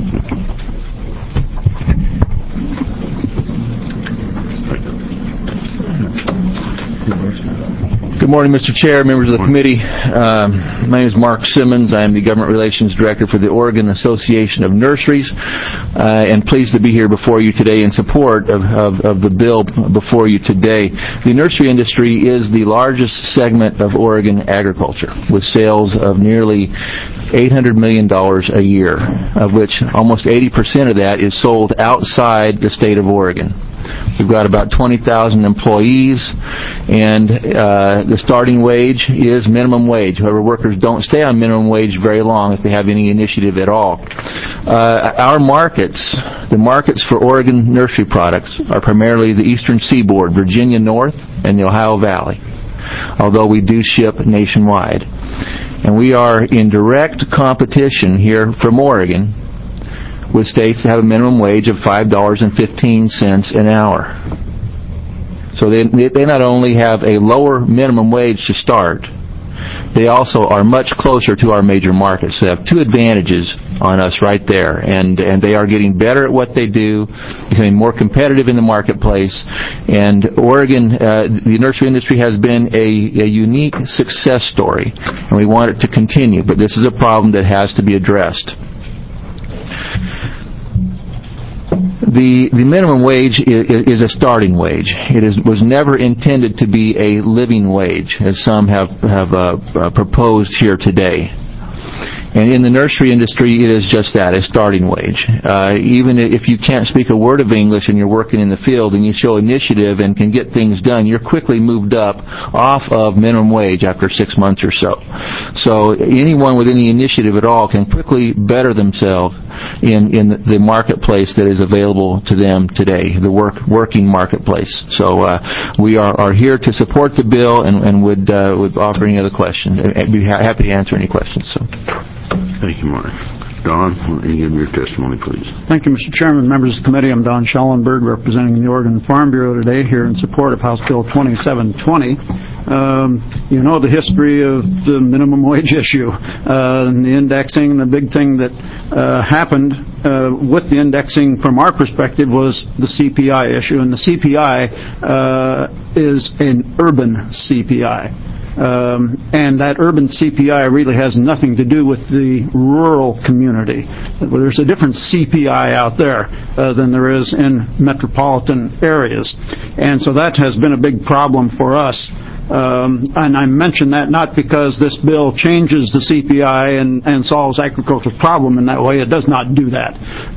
Good morning, Mr. Chair, members of the committee. My name is Mark Simmons. I am the Government Relations Director for the Oregon Association of Nurseries, and pleased to be here before you today in support of the bill before you today. The nursery industry is the largest segment of Oregon agriculture, with sales of nearly $800 million a year, of which almost 80% of that is sold outside the state of Oregon. We've got about 20,000 employees, and the starting wage is minimum wage. However, workers don't stay on minimum wage very long if they have any initiative at all. Our markets, the markets for Oregon nursery products, are primarily the eastern seaboard, Virginia North, and the Ohio Valley, although we do ship nationwide. And we are in direct competition here from Oregon with states that have a minimum wage of $5.15 an hour. So they not only have a lower minimum wage to start, they also are much closer to our major markets. So they have two advantages on us right there, and they are getting better at what they do, becoming more competitive in the marketplace. And Oregon, the nursery industry has been a unique success story, and we want it to continue, but this is a problem that has to be addressed. The minimum wage is a starting wage. It was never intended to be a living wage, as some have proposed here today. And in the nursery industry, it is just that, a starting wage. Even if you can't speak a word of English and you're working in the field and you show initiative and can get things done, you're quickly moved up off of minimum wage after 6 months or so. So anyone with any initiative at all can quickly better themselves in the marketplace that is available to them today, the working marketplace. So we are here to support the bill and would offer any other questions. I'd be happy to answer any questions. So. Thank you, Mark. Don, why don't you give your testimony, please? Thank you, Mr. Chairman, members of the committee. I'm Don Schellenberg, representing the Oregon Farm Bureau today, here in support of House Bill 2720. You know the history of the minimum wage issue, and the indexing. The big thing that happened with the indexing from our perspective was the CPI issue, and the CPI is an urban CPI. And that urban CPI really has nothing to do with the rural community. There's a different CPI out there than there is in metropolitan areas. And so that has been a big problem for us. And I mention that not because this bill changes the CPI and solves agriculture's problem in that way. It does not do that.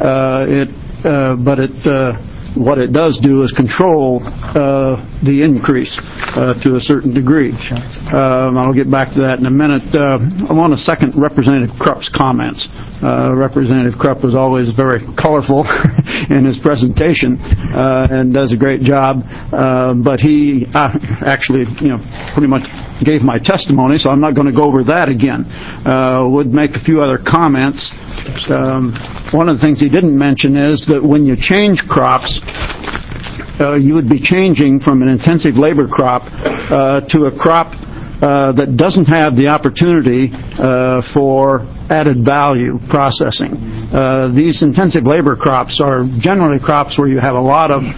What it does do is control the increase to a certain degree. I'll get back to that in a minute. I want to second Representative Krupp's comments. Representative Krupp was always very colorful in his presentation and does a great job. But he actually, pretty much gave my testimony, so I'm not going to go over that again. Would make a few other comments. One of the things he didn't mention is that when you change crops, you would be changing from an intensive labor crop to a crop that doesn't have the opportunity for added value processing. These intensive labor crops are generally crops where you have a lot of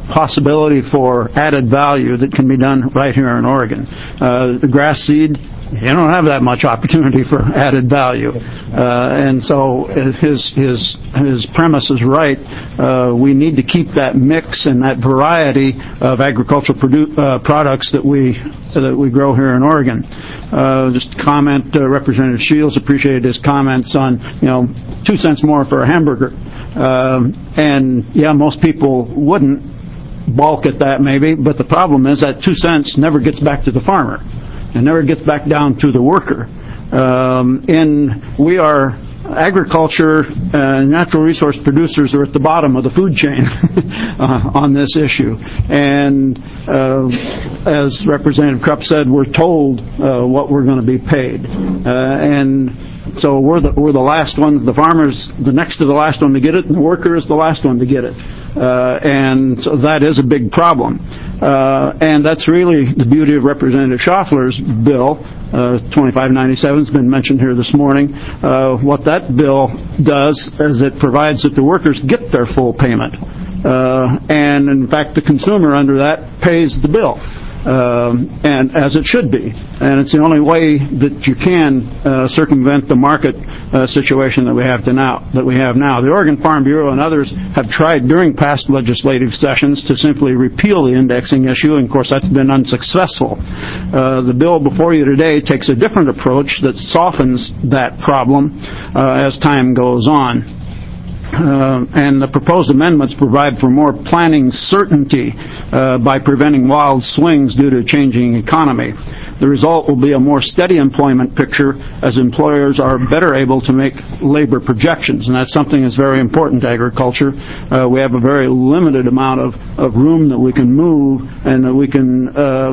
possibility for added value that can be done right here in Oregon. The grass seed You don't have that much opportunity for added value. And so his premise is right. We need to keep that mix and that variety of agricultural products that we grow here in Oregon. Just to comment, Representative Shields appreciated his comments on 2 cents more for a hamburger. And yeah, most people wouldn't balk at that maybe, but the problem is that 2 cents never gets back to the farmer and never gets back down to the worker. We are agriculture and natural resource producers are at the bottom of the food chain on this issue. And as Representative Krupp said, we're told what we're going to be paid. And so we're the last ones. The farmer's the next to the last one to get it, and the worker is the last one to get it. And so that is a big problem. And that's really the beauty of Representative Schaffler's bill. 2597 has been mentioned here this morning. What that bill does is it provides that the workers get their full payment. And in fact, the consumer under that pays the bill. And as it should be. And it's the only way that you can circumvent the market situation that we have now. The Oregon Farm Bureau and others have tried during past legislative sessions to simply repeal the indexing issue, and of course that's been unsuccessful. The bill before you today takes a different approach that softens that problem as time goes on. And the proposed amendments provide for more planning certainty by preventing wild swings due to a changing economy. The result will be a more steady employment picture as employers are better able to make labor projections, and that's something that's very important to agriculture. We have a very limited amount of room that we can move and that we can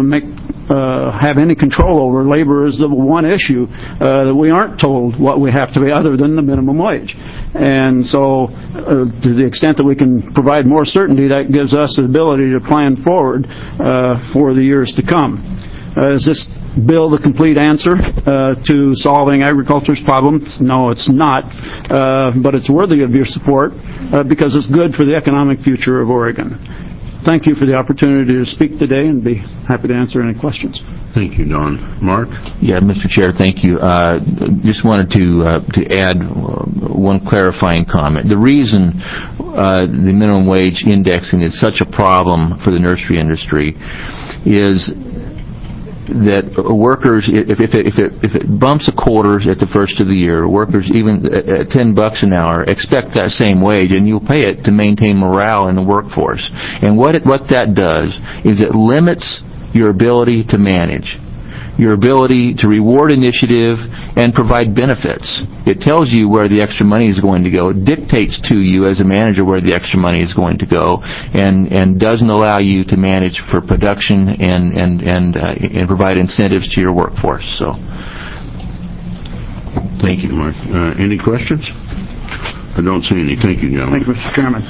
have any control over. Labor is the one issue that we aren't told what we have to pay other than the minimum wage. And so to the extent that we can provide more certainty, that gives us the ability to plan forward for the years to come. Is this bill the complete answer to solving agriculture's problems? No, it's not. But it's worthy of your support because it's good for the economic future of Oregon. Thank you for the opportunity to speak today and be happy to answer any questions. Thank you, Don. Mark? Yeah, Mr. Chair, thank you. Just wanted to add one clarifying comment. The reason the minimum wage indexing is such a problem for the nursery industry is that workers, if it bumps a quarters at the first of the year, workers even at $10 an hour expect that same wage, and you'll pay it to maintain morale in the workforce. And what that does is it limits your ability to manage, your ability to reward initiative and provide benefits. It tells you where the extra money is going to go. It dictates to you as a manager where the extra money is going to go, and doesn't allow you to manage for production and provide incentives to your workforce. So, thank you, Mark. Any questions? I don't see any. Thank you, gentlemen. Thank you, Mr. Chairman.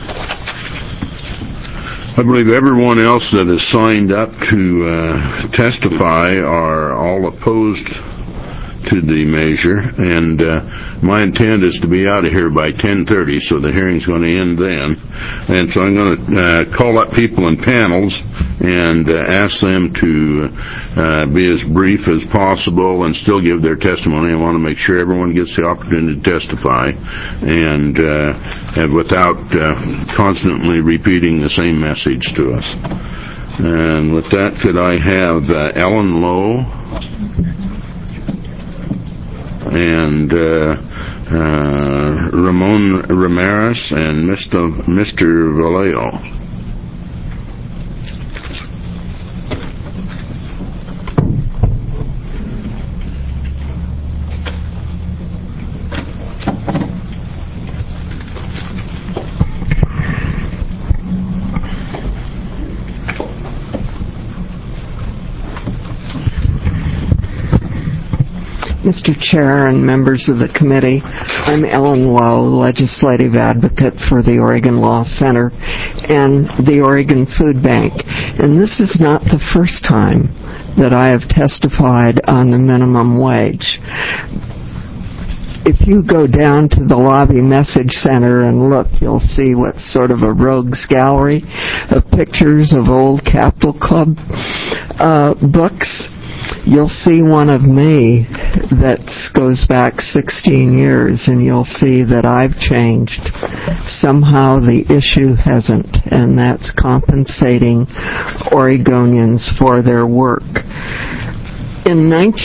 I believe everyone else that has signed up to testify are all opposed to the measure, and my intent is to be out of here by 10:30, so the hearing's going to end then. And so I'm going to call up people in panels and ask them to be as brief as possible and still give their testimony. I want to make sure everyone gets the opportunity to testify and without constantly repeating the same message to us. And with that, could I have Ellen Lowe and Ramon Ramirez and Mr. Vallejo? Mr. Chair and members of the committee, I'm Ellen Lowe, Legislative Advocate for the Oregon Law Center and the Oregon Food Bank. And this is not the first time that I have testified on the minimum wage. If you go down to the lobby message center and look, you'll see what's sort of a rogues gallery of pictures of old Capital Club books. you'll see one of me that goes back 16 years, and you'll see that I've changed. Somehow the issue hasn't, and that's compensating Oregonians for their work. In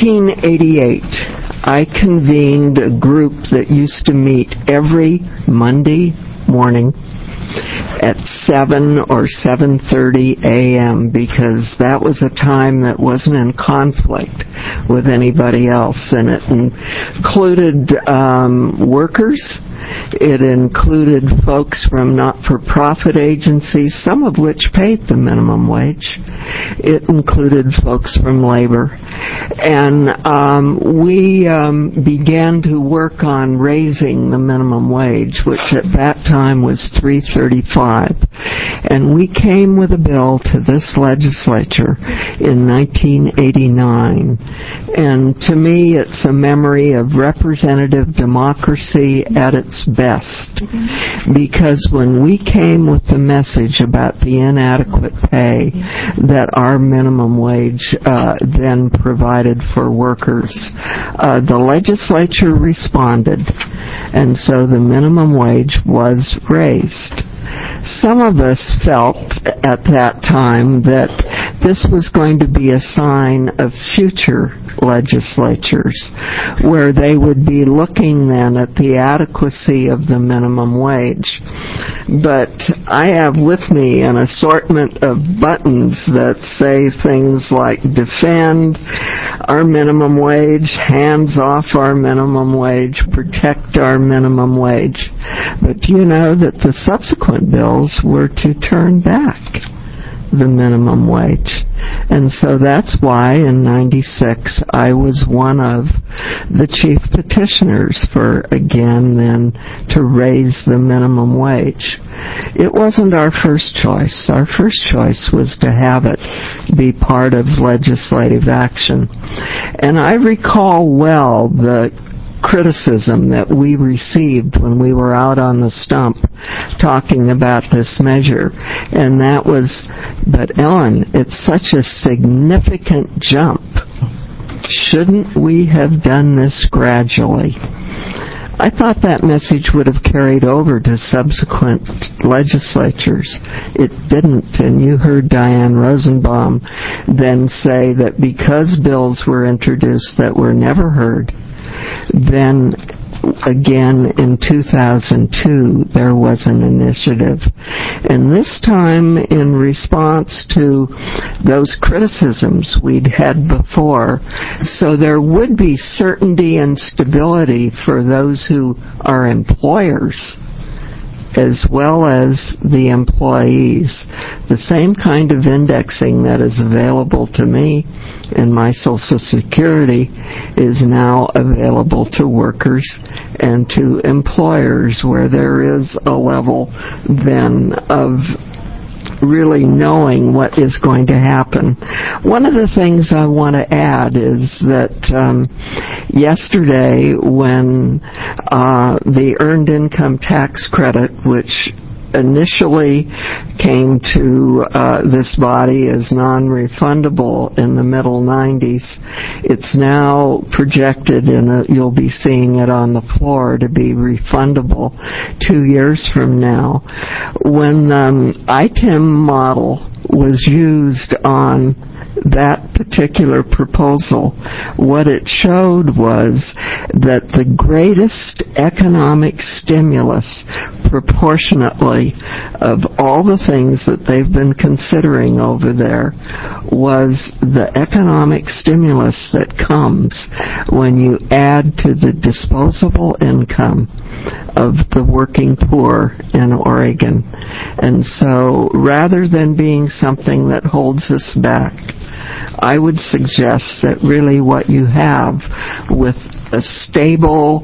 1988, I convened a group that used to meet every Monday morning at 7 or 7:30 a.m. because that was a time that wasn't in conflict with anybody else, and it included workers. It included folks from not-for-profit agencies, some of which paid the minimum wage. It included folks from labor. And we began to work on raising the minimum wage, which at that time was $3.35. And we came with a bill to this legislature in 1989. And to me, it's a memory of representative democracy at its best. Because when we came with the message about the inadequate pay that our minimum wage then provided for workers, the legislature responded, and so the minimum wage was raised. Some of us felt at that time that this was going to be a sign of future legislatures, where they would be looking then at the adequacy of the minimum wage. But I have with me an assortment of buttons that say things like defend our minimum wage, hands off our minimum wage, protect our minimum wage. But do you know that the subsequent bills were to turn back the minimum wage? And so that's why in 96 I was one of the chief petitioners for, again, then to raise the minimum wage. It wasn't our first choice. Our first choice was to have it be part of legislative action. And I recall well the criticism that we received when we were out on the stump talking about this measure, and that was, but Ellen, it's such a significant jump. Shouldn't we have done this gradually? I thought that message would have carried over to subsequent legislatures. It didn't, and you heard Diane Rosenbaum then say that because bills were introduced that were never heard, then again in 2002 there was an initiative, and this time in response to those criticisms we'd had before, so there would be certainty and stability for those who are employers as well as the employees. The same kind of indexing that is available to me in my Social Security is now available to workers and to employers, where there is a level then of really knowing what is going to happen. One of the things I want to add is that yesterday when the Earned Income Tax Credit, which initially came to this body as non-refundable in the middle 90s, it's now projected, and you'll be seeing it on the floor, to be refundable 2 years from now. When the ITIM model was used on that particular proposal, what it showed was that the greatest economic stimulus proportionately of all the things that they've been considering over there was the economic stimulus that comes when you add to the disposable income of the working poor in Oregon. And so rather than being something that holds us back, I would suggest that really what you have with a stable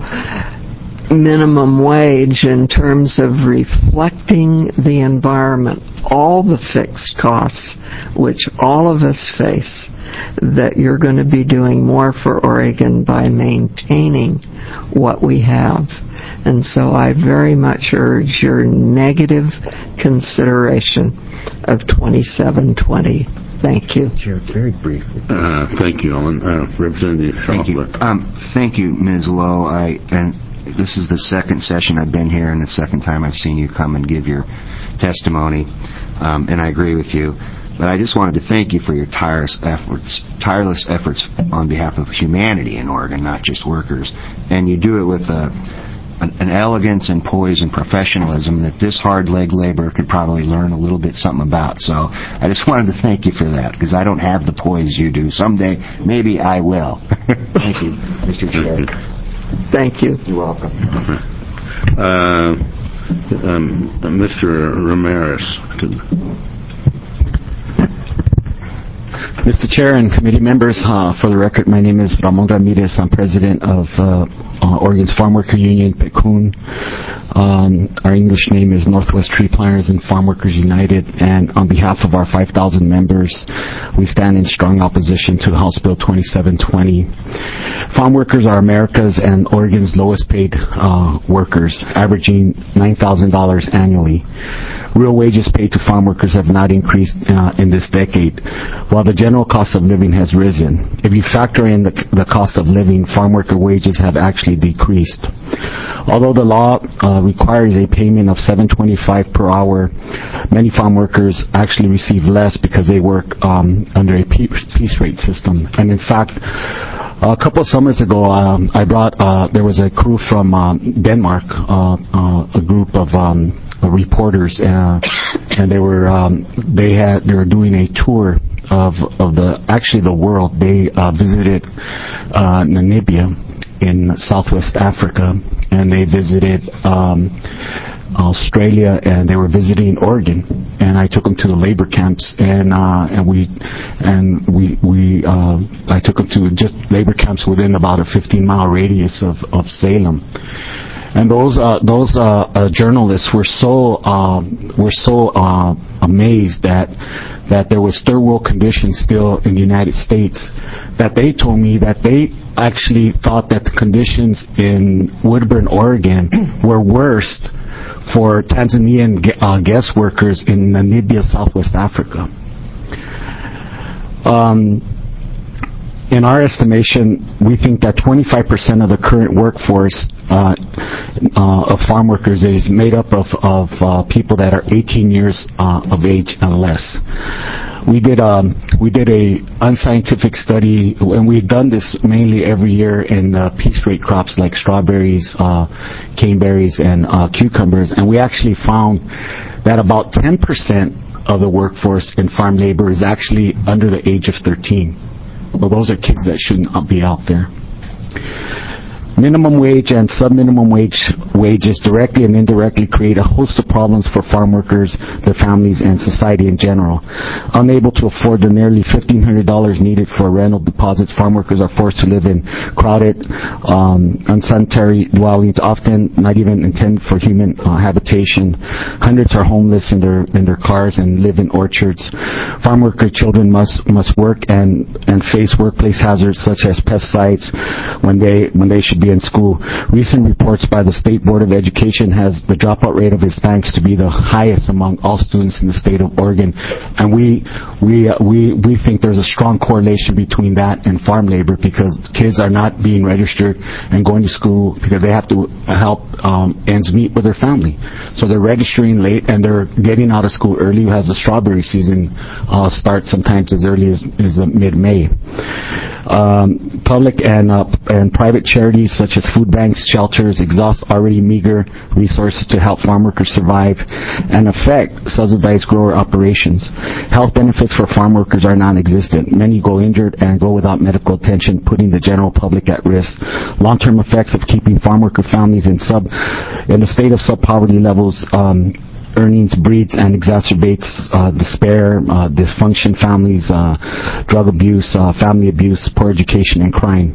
minimum wage in terms of reflecting the environment, all the fixed costs which all of us face, that you're going to be doing more for Oregon by maintaining what we have. And so I very much urge your negative consideration of 2720. Thank you. Chair, very briefly. Thank you, Ellen. Representative Schaffler. Thank you, Ms. Lowe. And this is the second session I've been here and the second time I've seen you come and give your testimony, and I agree with you. But I just wanted to thank you for your tireless efforts on behalf of humanity in Oregon, not just workers. And you do it with an elegance and poise and professionalism that this hard-leg labor could probably learn a little bit something about. So I just wanted to thank you for that, because I don't have the poise you do. Someday, maybe I will. Thank you, Mr. Chair. Thank you. You're welcome. Mr. Ramirez. Mr. Chair and committee members, for the record, my name is Ramon Ramirez. I'm president of Oregon's Farm Worker Union, PECUN. Our English name is Northwest Tree Planters and Farm Workers United, and on behalf of our 5,000 members, we stand in strong opposition to House Bill 2720. Farm workers are America's and Oregon's lowest paid workers, averaging $9,000 annually. Real wages paid to farm workers have not increased in this decade, while the general cost of living has risen. If you factor in the cost of living, farm worker wages have actually decreased. Although the law requires a payment of $7.25 per hour, many farm workers actually receive less because they work under a piece rate system. And in fact, a couple of summers ago, there was a crew from Denmark, a group of reporters, and they were doing a tour of the world. They visited Namibia in Southwest Africa, and they visited Australia, and they were visiting Oregon. And I took them to the labor camps, and I took them to just labor camps within about a 15-mile radius of Salem. And those journalists were so amazed that there was third world conditions still in the United States, that they told me that they actually thought that the conditions in Woodburn, Oregon, were worse for Tanzanian guest workers in Namibia, Southwest Africa. In our estimation, we think that 25% of the current workforce of farm workers is made up of people that are 18 years of age and less. We did a unscientific study, and we've done this mainly every year in piece rate crops like strawberries, caneberries, and cucumbers, and we actually found that about 10% of the workforce in farm labor is actually under the age of 13. Well, those are kids that shouldn't be out there. Minimum wage and sub-minimum wages directly and indirectly create a host of problems for farm workers, their families, and society in general. Unable to afford the nearly $1,500 needed for rental deposits, farm workers are forced to live in crowded, unsanitary dwellings, often not even intended for human habitation. Hundreds are homeless in their cars and live in orchards. Farm worker children must work and face workplace hazards such as pesticides when they should be in school. Recent reports by the State Board of Education has the dropout rate of Hispanics to be the highest among all students in the state of Oregon, and we think there's a strong correlation between that and farm labor, because kids are not being registered and going to school because they have to help ends meet with their family. So they're registering late and they're getting out of school early, as the strawberry season starts sometimes as early as mid-May. Public and private charities such as food banks, shelters, exhaust already meager resources to help farm workers survive and affect subsidized grower operations. Health benefits for farm workers are non-existent. Many go injured and go without medical attention, putting the general public at risk. Long-term effects of keeping farm worker families in a state of sub-poverty levels earnings breeds and exacerbates despair, dysfunction, families, drug abuse, family abuse, poor education, and crime.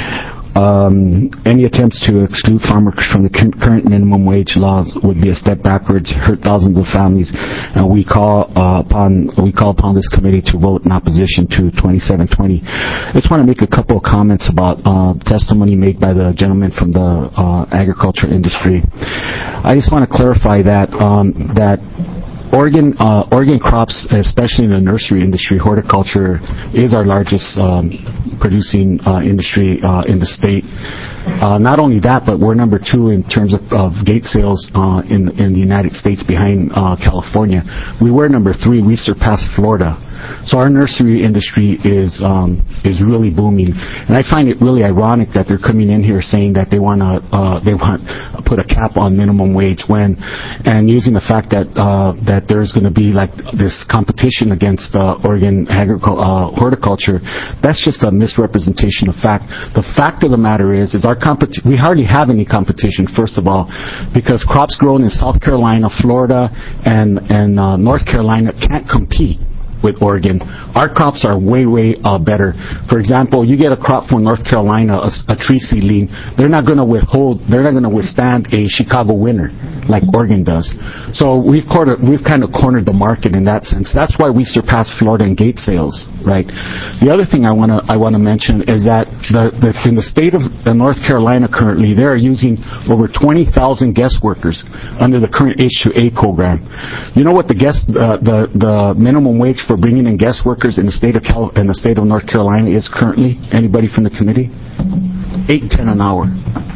Any attempts to exclude farm workers from the current minimum wage laws would be a step backwards, hurt thousands of families, and we call upon this committee to vote in opposition to 2720. I just want to make a couple of comments about testimony made by the gentleman from the agriculture industry. I just want to clarify that Oregon crops, especially in the nursery industry, horticulture is our largest producing industry in the state. Not only that, but we're number 2 in terms of gate sales in the United States behind California. We were number 3. We surpassed Florida. So our nursery industry is really booming, and I find it really ironic that they're coming in here saying that they want to put a cap on minimum wage and using the fact that there's going to be like this competition against Oregon horticulture. That's just a misrepresentation of fact. The fact of the matter is we hardly have any competition. First of all, because crops grown in South Carolina, Florida, and North Carolina can't compete with Oregon. Our crops are way better. For example, you get a crop from North Carolina, a tree seedling, they're not going to withstand a Chicago winter like Oregon does. So we've kind of cornered the market in that sense. That's why we surpassed Florida in gate sales, right? The other thing I want to mention is that in the state of North Carolina currently, they are using over 20,000 guest workers under the current H-2A program. You know what the minimum wage for bringing in guest workers in the state of North Carolina is currently? Anybody from the committee? $8.10 an hour.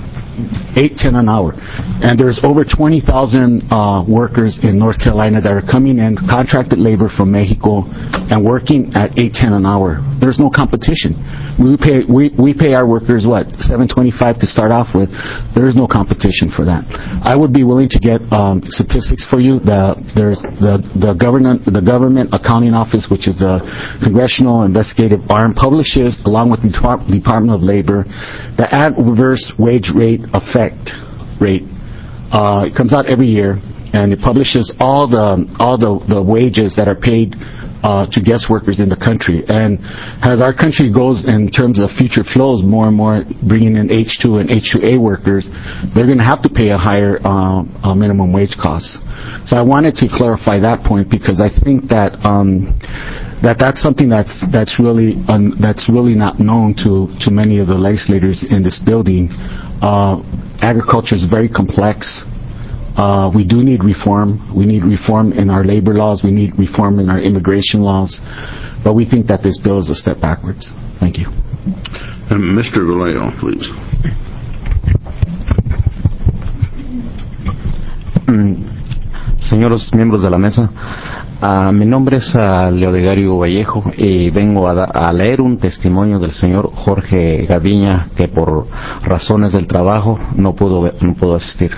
$8.10 an hour. And there's over 20,000 workers in North Carolina that are coming in, contracted labor from Mexico, and working at $8.10 an hour. There's no competition. We pay our workers, $7.25 to start off with. There is no competition for that. I would be willing to get statistics for you. There's the Government Accounting Office, which is the Congressional Investigative Arm, publishes, along with the Department of Labor, the adverse wage rate effect rate. It comes out every year, and it publishes all the wages that are paid to guest workers in the country. And as our country goes in terms of future flows, more and more bringing in H-2 and H-2A workers, they're going to have to pay a higher minimum wage cost. So I wanted to clarify that point, because I think that that's something that's really not known to many of the legislators in this building. Agriculture is very complex. We do need reform. We need reform in our labor laws. We need reform in our immigration laws. But we think that this bill is a step backwards. Thank you. Mr. Vallejo, please. Señores miembros de la mesa, mi nombre es Leodegario Vallejo y vengo a leer un testimonio del señor Jorge Gaviña, que por razones del trabajo no pudo asistir.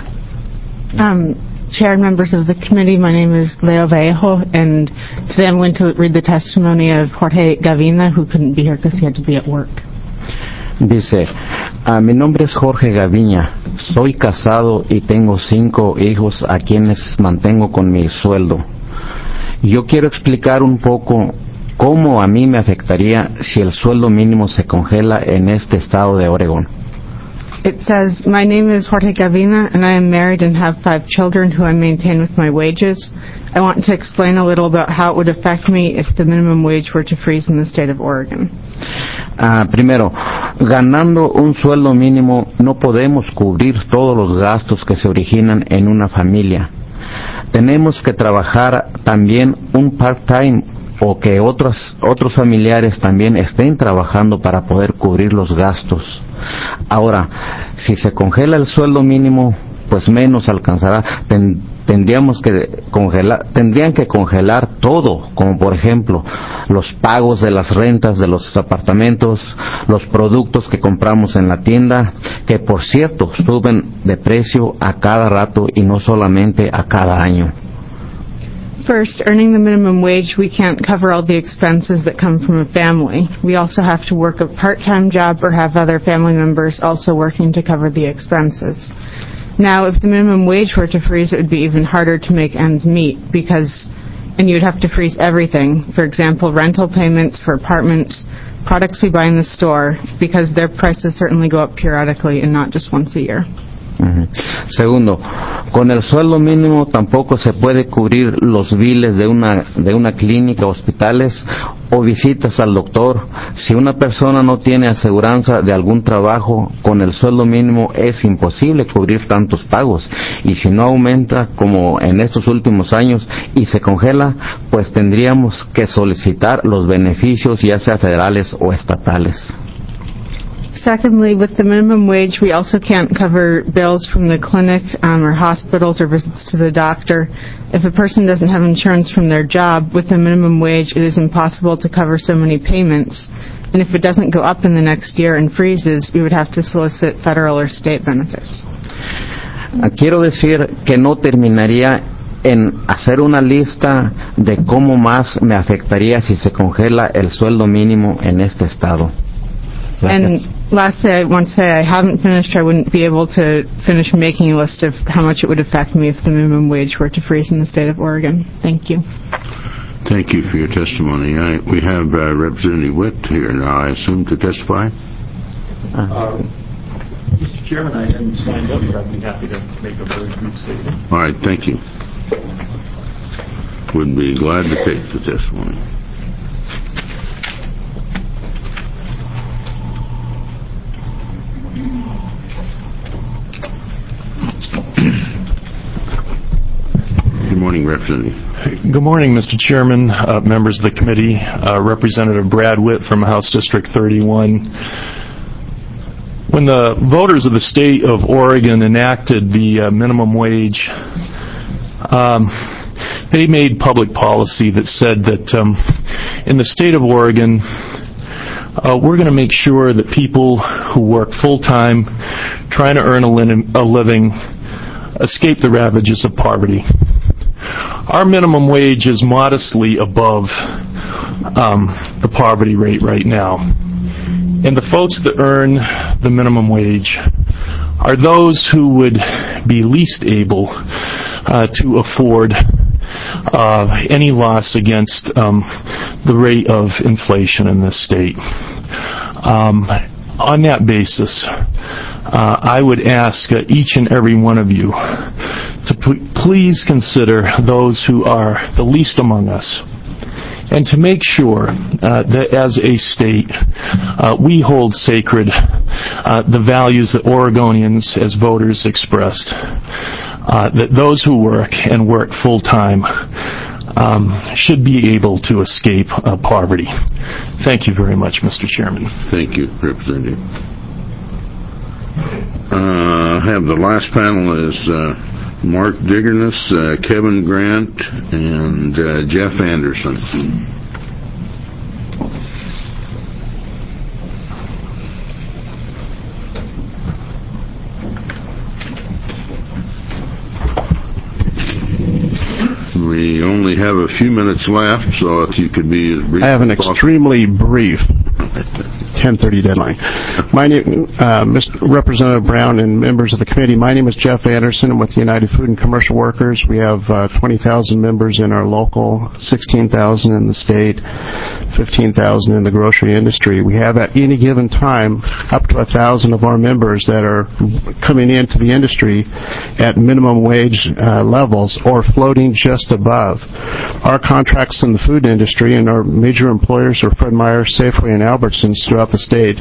Chair and members of the committee, my name is Leo Vallejo, and today I'm going to read the testimony of Jorge Gavina, who couldn't be here because he had to be at work. Dice, mi nombre es Jorge Gaviña, soy casado y tengo 5 hijos a quienes mantengo con mi sueldo. Yo quiero explicar un poco cómo a mí me afectaría si el sueldo mínimo se congela en este estado de Oregón. It says, my name is Jorge Gavina, and I am married and have 5 children who I maintain with my wages. I want to explain a little about how it would affect me if the minimum wage were to freeze in the state of Oregon. Primero, ganando un sueldo mínimo no podemos cubrir todos los gastos que se originan en una familia. Tenemos que trabajar también un part-time o que otros familiares también estén trabajando para poder cubrir los gastos. Ahora, si se congela el sueldo mínimo, pues menos alcanzará. Tendrían que congelar todo, como por ejemplo los pagos de las rentas de los apartamentos, los productos que compramos en la tienda, que por cierto suben de precio a cada rato y no solamente a cada año. First, earning the minimum wage, we can't cover all the expenses that come from a family. We also have to work a part-time job or have other family members also working to cover the expenses. Now, if the minimum wage were to freeze, it would be even harder to make ends meet and you'd have to freeze everything. For example, rental payments for apartments, products we buy in the store, because their prices certainly go up periodically and not just once a year. Segundo, con el sueldo mínimo tampoco se puede cubrir los biles de una clínica, hospitales o visitas al doctor. Si una persona no tiene aseguranza de algún trabajo, con el sueldo mínimo es imposible cubrir tantos pagos. Y si no aumenta como en estos últimos años y se congela, pues tendríamos que solicitar los beneficios, ya sea federales o estatales. Secondly, with the minimum wage, we also can't cover bills from the clinic or hospitals or visits to the doctor. If a person doesn't have insurance from their job, with the minimum wage, it is impossible to cover so many payments. And if it doesn't go up in the next year and freezes, we would have to solicit federal or state benefits. Quiero decir que no terminaría en hacer una lista de cómo más me afectaría si se congela el sueldo mínimo en este estado. And lastly, I want to say I haven't finished. I wouldn't be able to finish making a list of how much it would affect me if the minimum wage were to freeze in the state of Oregon. Thank you. Thank you for your testimony. We have Representative Witt here now, I assume, to testify. Mr. Chairman, I hadn't signed up, but I'd be happy to make a very brief statement. All right, thank you. Would be glad to take the testimony. Good morning, Representative. Good morning, Mr. Chairman, members of the committee, Representative Brad Witt from House District 31. When the voters of the state of Oregon enacted the minimum wage, they made public policy that said that in the state of Oregon, we're going to make sure that people who work full-time, trying to earn a living, escape the ravages of poverty. Our minimum wage is modestly above the poverty rate right now. And the folks that earn the minimum wage are those who would be least able to afford any loss against the rate of inflation in this state. On that basis, I would ask each and every one of you to please consider those who are the least among us, and to make sure that as a state, we hold sacred the values that Oregonians as voters expressed, that those who work and work full-time should be able to escape poverty. Thank you very much, Mr. Chairman. Thank you, Representative. I have the last panel is Mark Diggerness, Kevin Grant, and Jeff Anderson. We only have a few minutes left, so if you could be as brief. I have an extremely brief 10:30 deadline. My name, Mr. Representative Brown and members of the committee, my name is Jeff Anderson. I'm with the United Food and Commercial Workers. We have 20,000 members in our local, 16,000 in the state, 15,000 in the grocery industry. We have at any given time up to 1,000 of our members that are coming into the industry at minimum wage levels or floating just above. Our contracts in the food industry and our major employers are Fred Meyer, Safeway, and Albertsons throughout the state.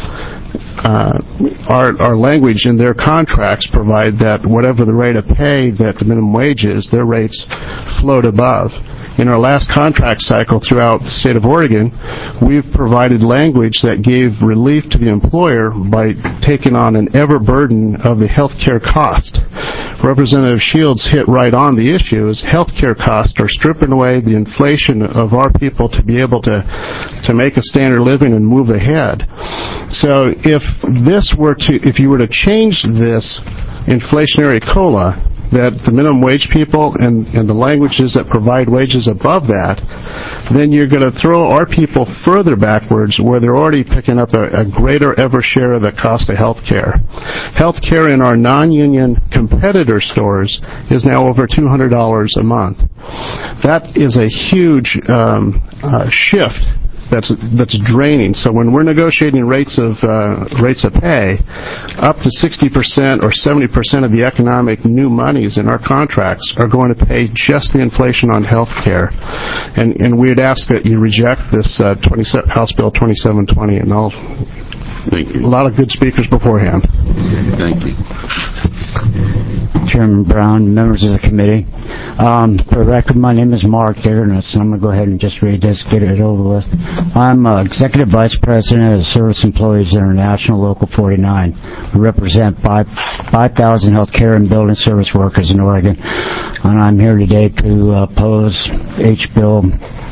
Our language in their contracts provide that whatever the rate of pay that the minimum wage is, their rates float above. In our last contract cycle throughout the state of Oregon, we've provided language that gave relief to the employer by taking on an ever burden of the health care cost. Representative Shields hit right on the issue is health care costs are stripping away the inflation of our people to be able to make a standard living and move ahead. So if you were to change this inflationary COLA, that the minimum wage people and the languages that provide wages above that, then you're going to throw our people further backwards where they're already picking up a greater ever share of the cost of health care. Health care in our non-union competitor stores is now over $200 a month. That is a huge shift that's draining. So when we're negotiating rates of pay, up to 60% or 70% of the economic new monies in our contracts are going to pay just the inflation on health care. And we'd ask that you reject this House Bill 2720. And Thank you. A lot of good speakers beforehand. Thank you. Chairman Brown, members of the committee. For the record, my name is Mark Diggerness, and I'm going to go ahead and just read this, get it over with. I'm Executive Vice President of Service Employees International, Local 49. We represent 5,000 healthcare and building service workers in Oregon, and I'm here today to oppose H-Bill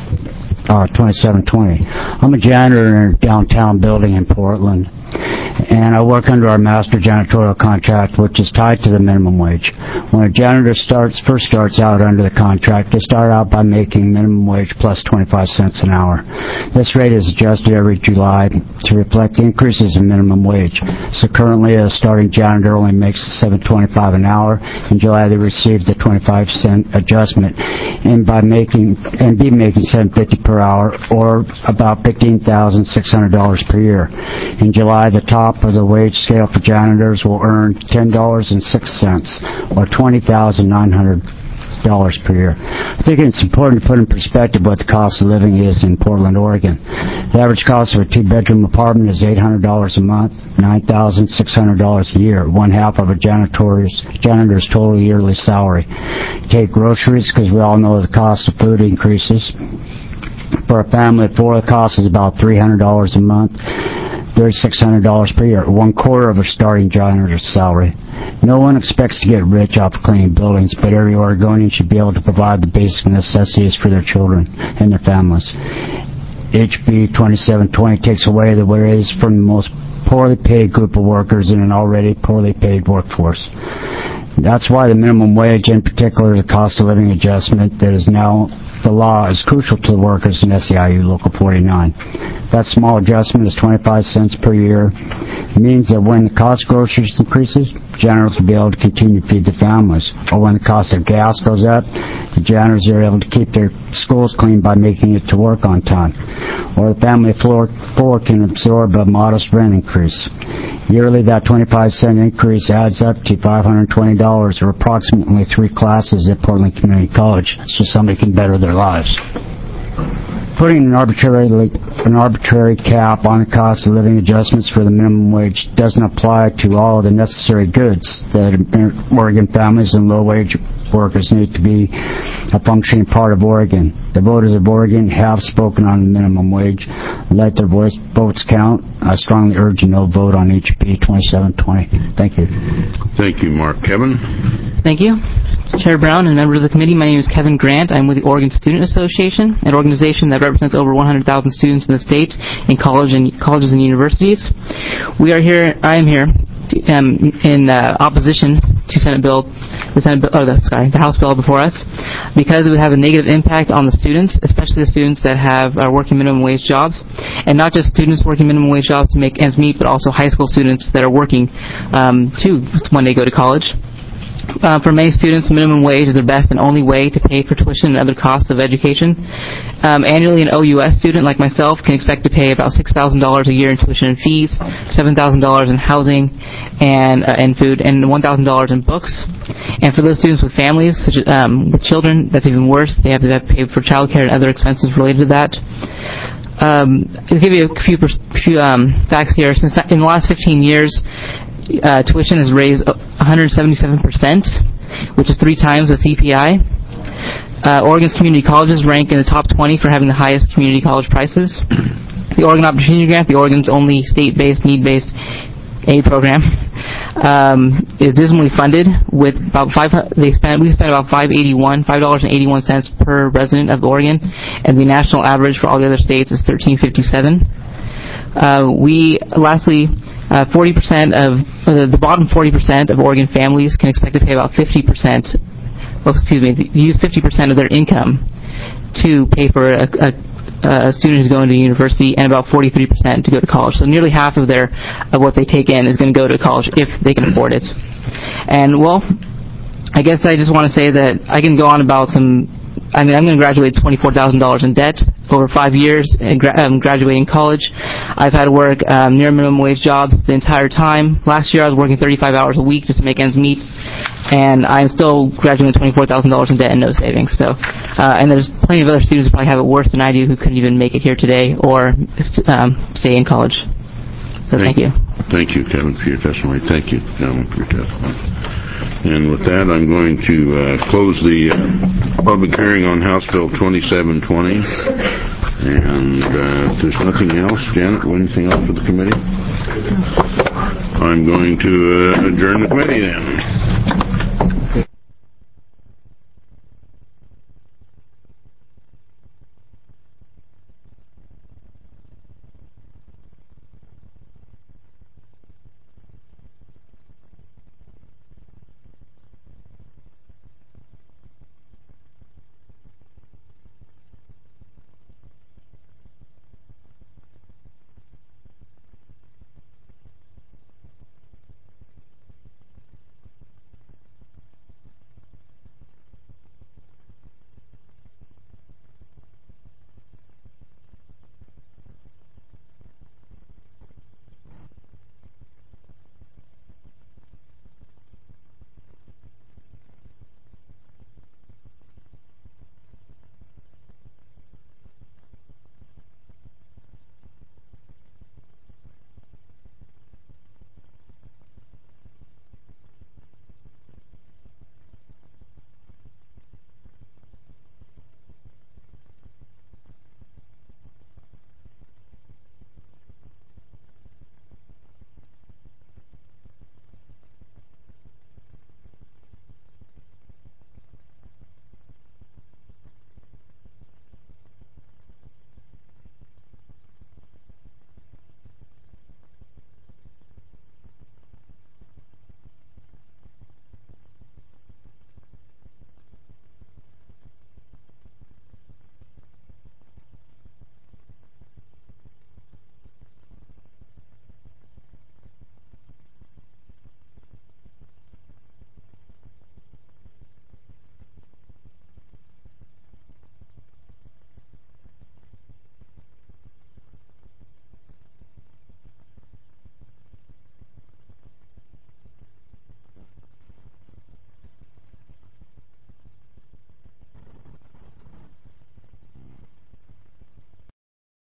2720. I'm a janitor in a downtown building in Portland, and I work under our master janitorial contract, which is tied to the minimum wage. When a janitor first starts out under the contract, they start out by making minimum wage plus 25 cents an hour. This rate is adjusted every July to reflect increases in minimum wage. So currently, a starting janitor only makes $7.25 an hour. In July, they receive the 25-cent adjustment, and be making $7.50 per hour, or about $15,600 per year. In July, the top of the wage scale for janitors will earn $10.06, or $20,900 per year. I think it's important to put in perspective what the cost of living is in Portland, Oregon. The average cost of a two-bedroom apartment is $800 a month, $9,600 a year, one half of a janitor's total yearly salary. Take groceries, because we all know the cost of food increases. For a family of four, the cost is about $300 a month, $3,600 per year, 1/4 of a starting janitor's salary. No one expects to get rich off of cleaning buildings, but every Oregonian should be able to provide the basic necessities for their children and their families. HB 2720 takes away the wages from the most poorly paid group of workers in an already poorly paid workforce. That's why the minimum wage, in particular the cost of living adjustment that is now the law, is crucial to the workers in SEIU Local 49. That small adjustment is 25 cents per year. It means that when the cost of groceries increases, janitors will be able to continue to feed their families. Or when the cost of gas goes up, the janitors are able to keep their schools clean by making it to work on time. Or the family of four can absorb a modest rent increase. Yearly, that 25-cent increase adds up to $520, or approximately 3 classes at Portland Community College. It's just somebody can better their lives. Putting an arbitrary cap on the cost of living adjustments for the minimum wage doesn't apply to all of the necessary goods that Oregon families and low-wage workers need to be a functioning part of Oregon. The voters of Oregon have spoken on the minimum wage. Let their votes count. I strongly urge a no vote on HB 2720. Thank you. Thank you, Mark. Kevin? Thank you. Chair Brown and members of the committee, my name is Kevin Grant. I'm with the Oregon Student Association, an organization that represents over 100,000 students in the state in colleges and universities. I am here in opposition to the House bill before us, because it would have a negative impact on the students, especially the students that are working minimum wage jobs, and not just students working minimum wage jobs to make ends meet, but also high school students that are working to one day go to college. For many students, minimum wage is their best and only way to pay for tuition and other costs of education. Annually, an OUS student like myself can expect to pay about $6,000 a year in tuition and fees, $7,000 in housing and food, and $1,000 in books. And for those students with families, such as, with children, that's even worse. They have to pay for childcare and other expenses related to that. I'll give you a few facts here. In the last 15 years, tuition has raised 177%, which is 3 times the CPI. Oregon's community colleges rank in the top 20 for having the highest community college prices. The Oregon Opportunity Grant, the Oregon's only state-based, need-based aid program, is dismally funded with about we spend about $5.81 per resident of Oregon, and the national average for all the other states is $13.57. Lastly, 40% of the bottom 40% of Oregon families can expect to pay about 50%. Use 50% of their income to pay for a student who's going to university, and about 43% to go to college. So nearly half of what they take in is going to go to college if they can afford it. And I guess I just want to say that I can go on about some I'm going to graduate $24,000 in debt over 5 years and graduating college. I've had to work near minimum wage jobs the entire time. Last year I was working 35 hours a week just to make ends meet, and I'm still graduating $24,000 in debt and no savings. So, and there's plenty of other students who probably have it worse than I do who couldn't even make it here today or stay in college. So thank you. Thank you, Kevin, for your testimony. Thank you, Kevin, for your testimony. And with that, I'm going to close the public hearing on House Bill 2720. And if there's nothing else, Janet, anything else for the committee? I'm going to adjourn the committee then.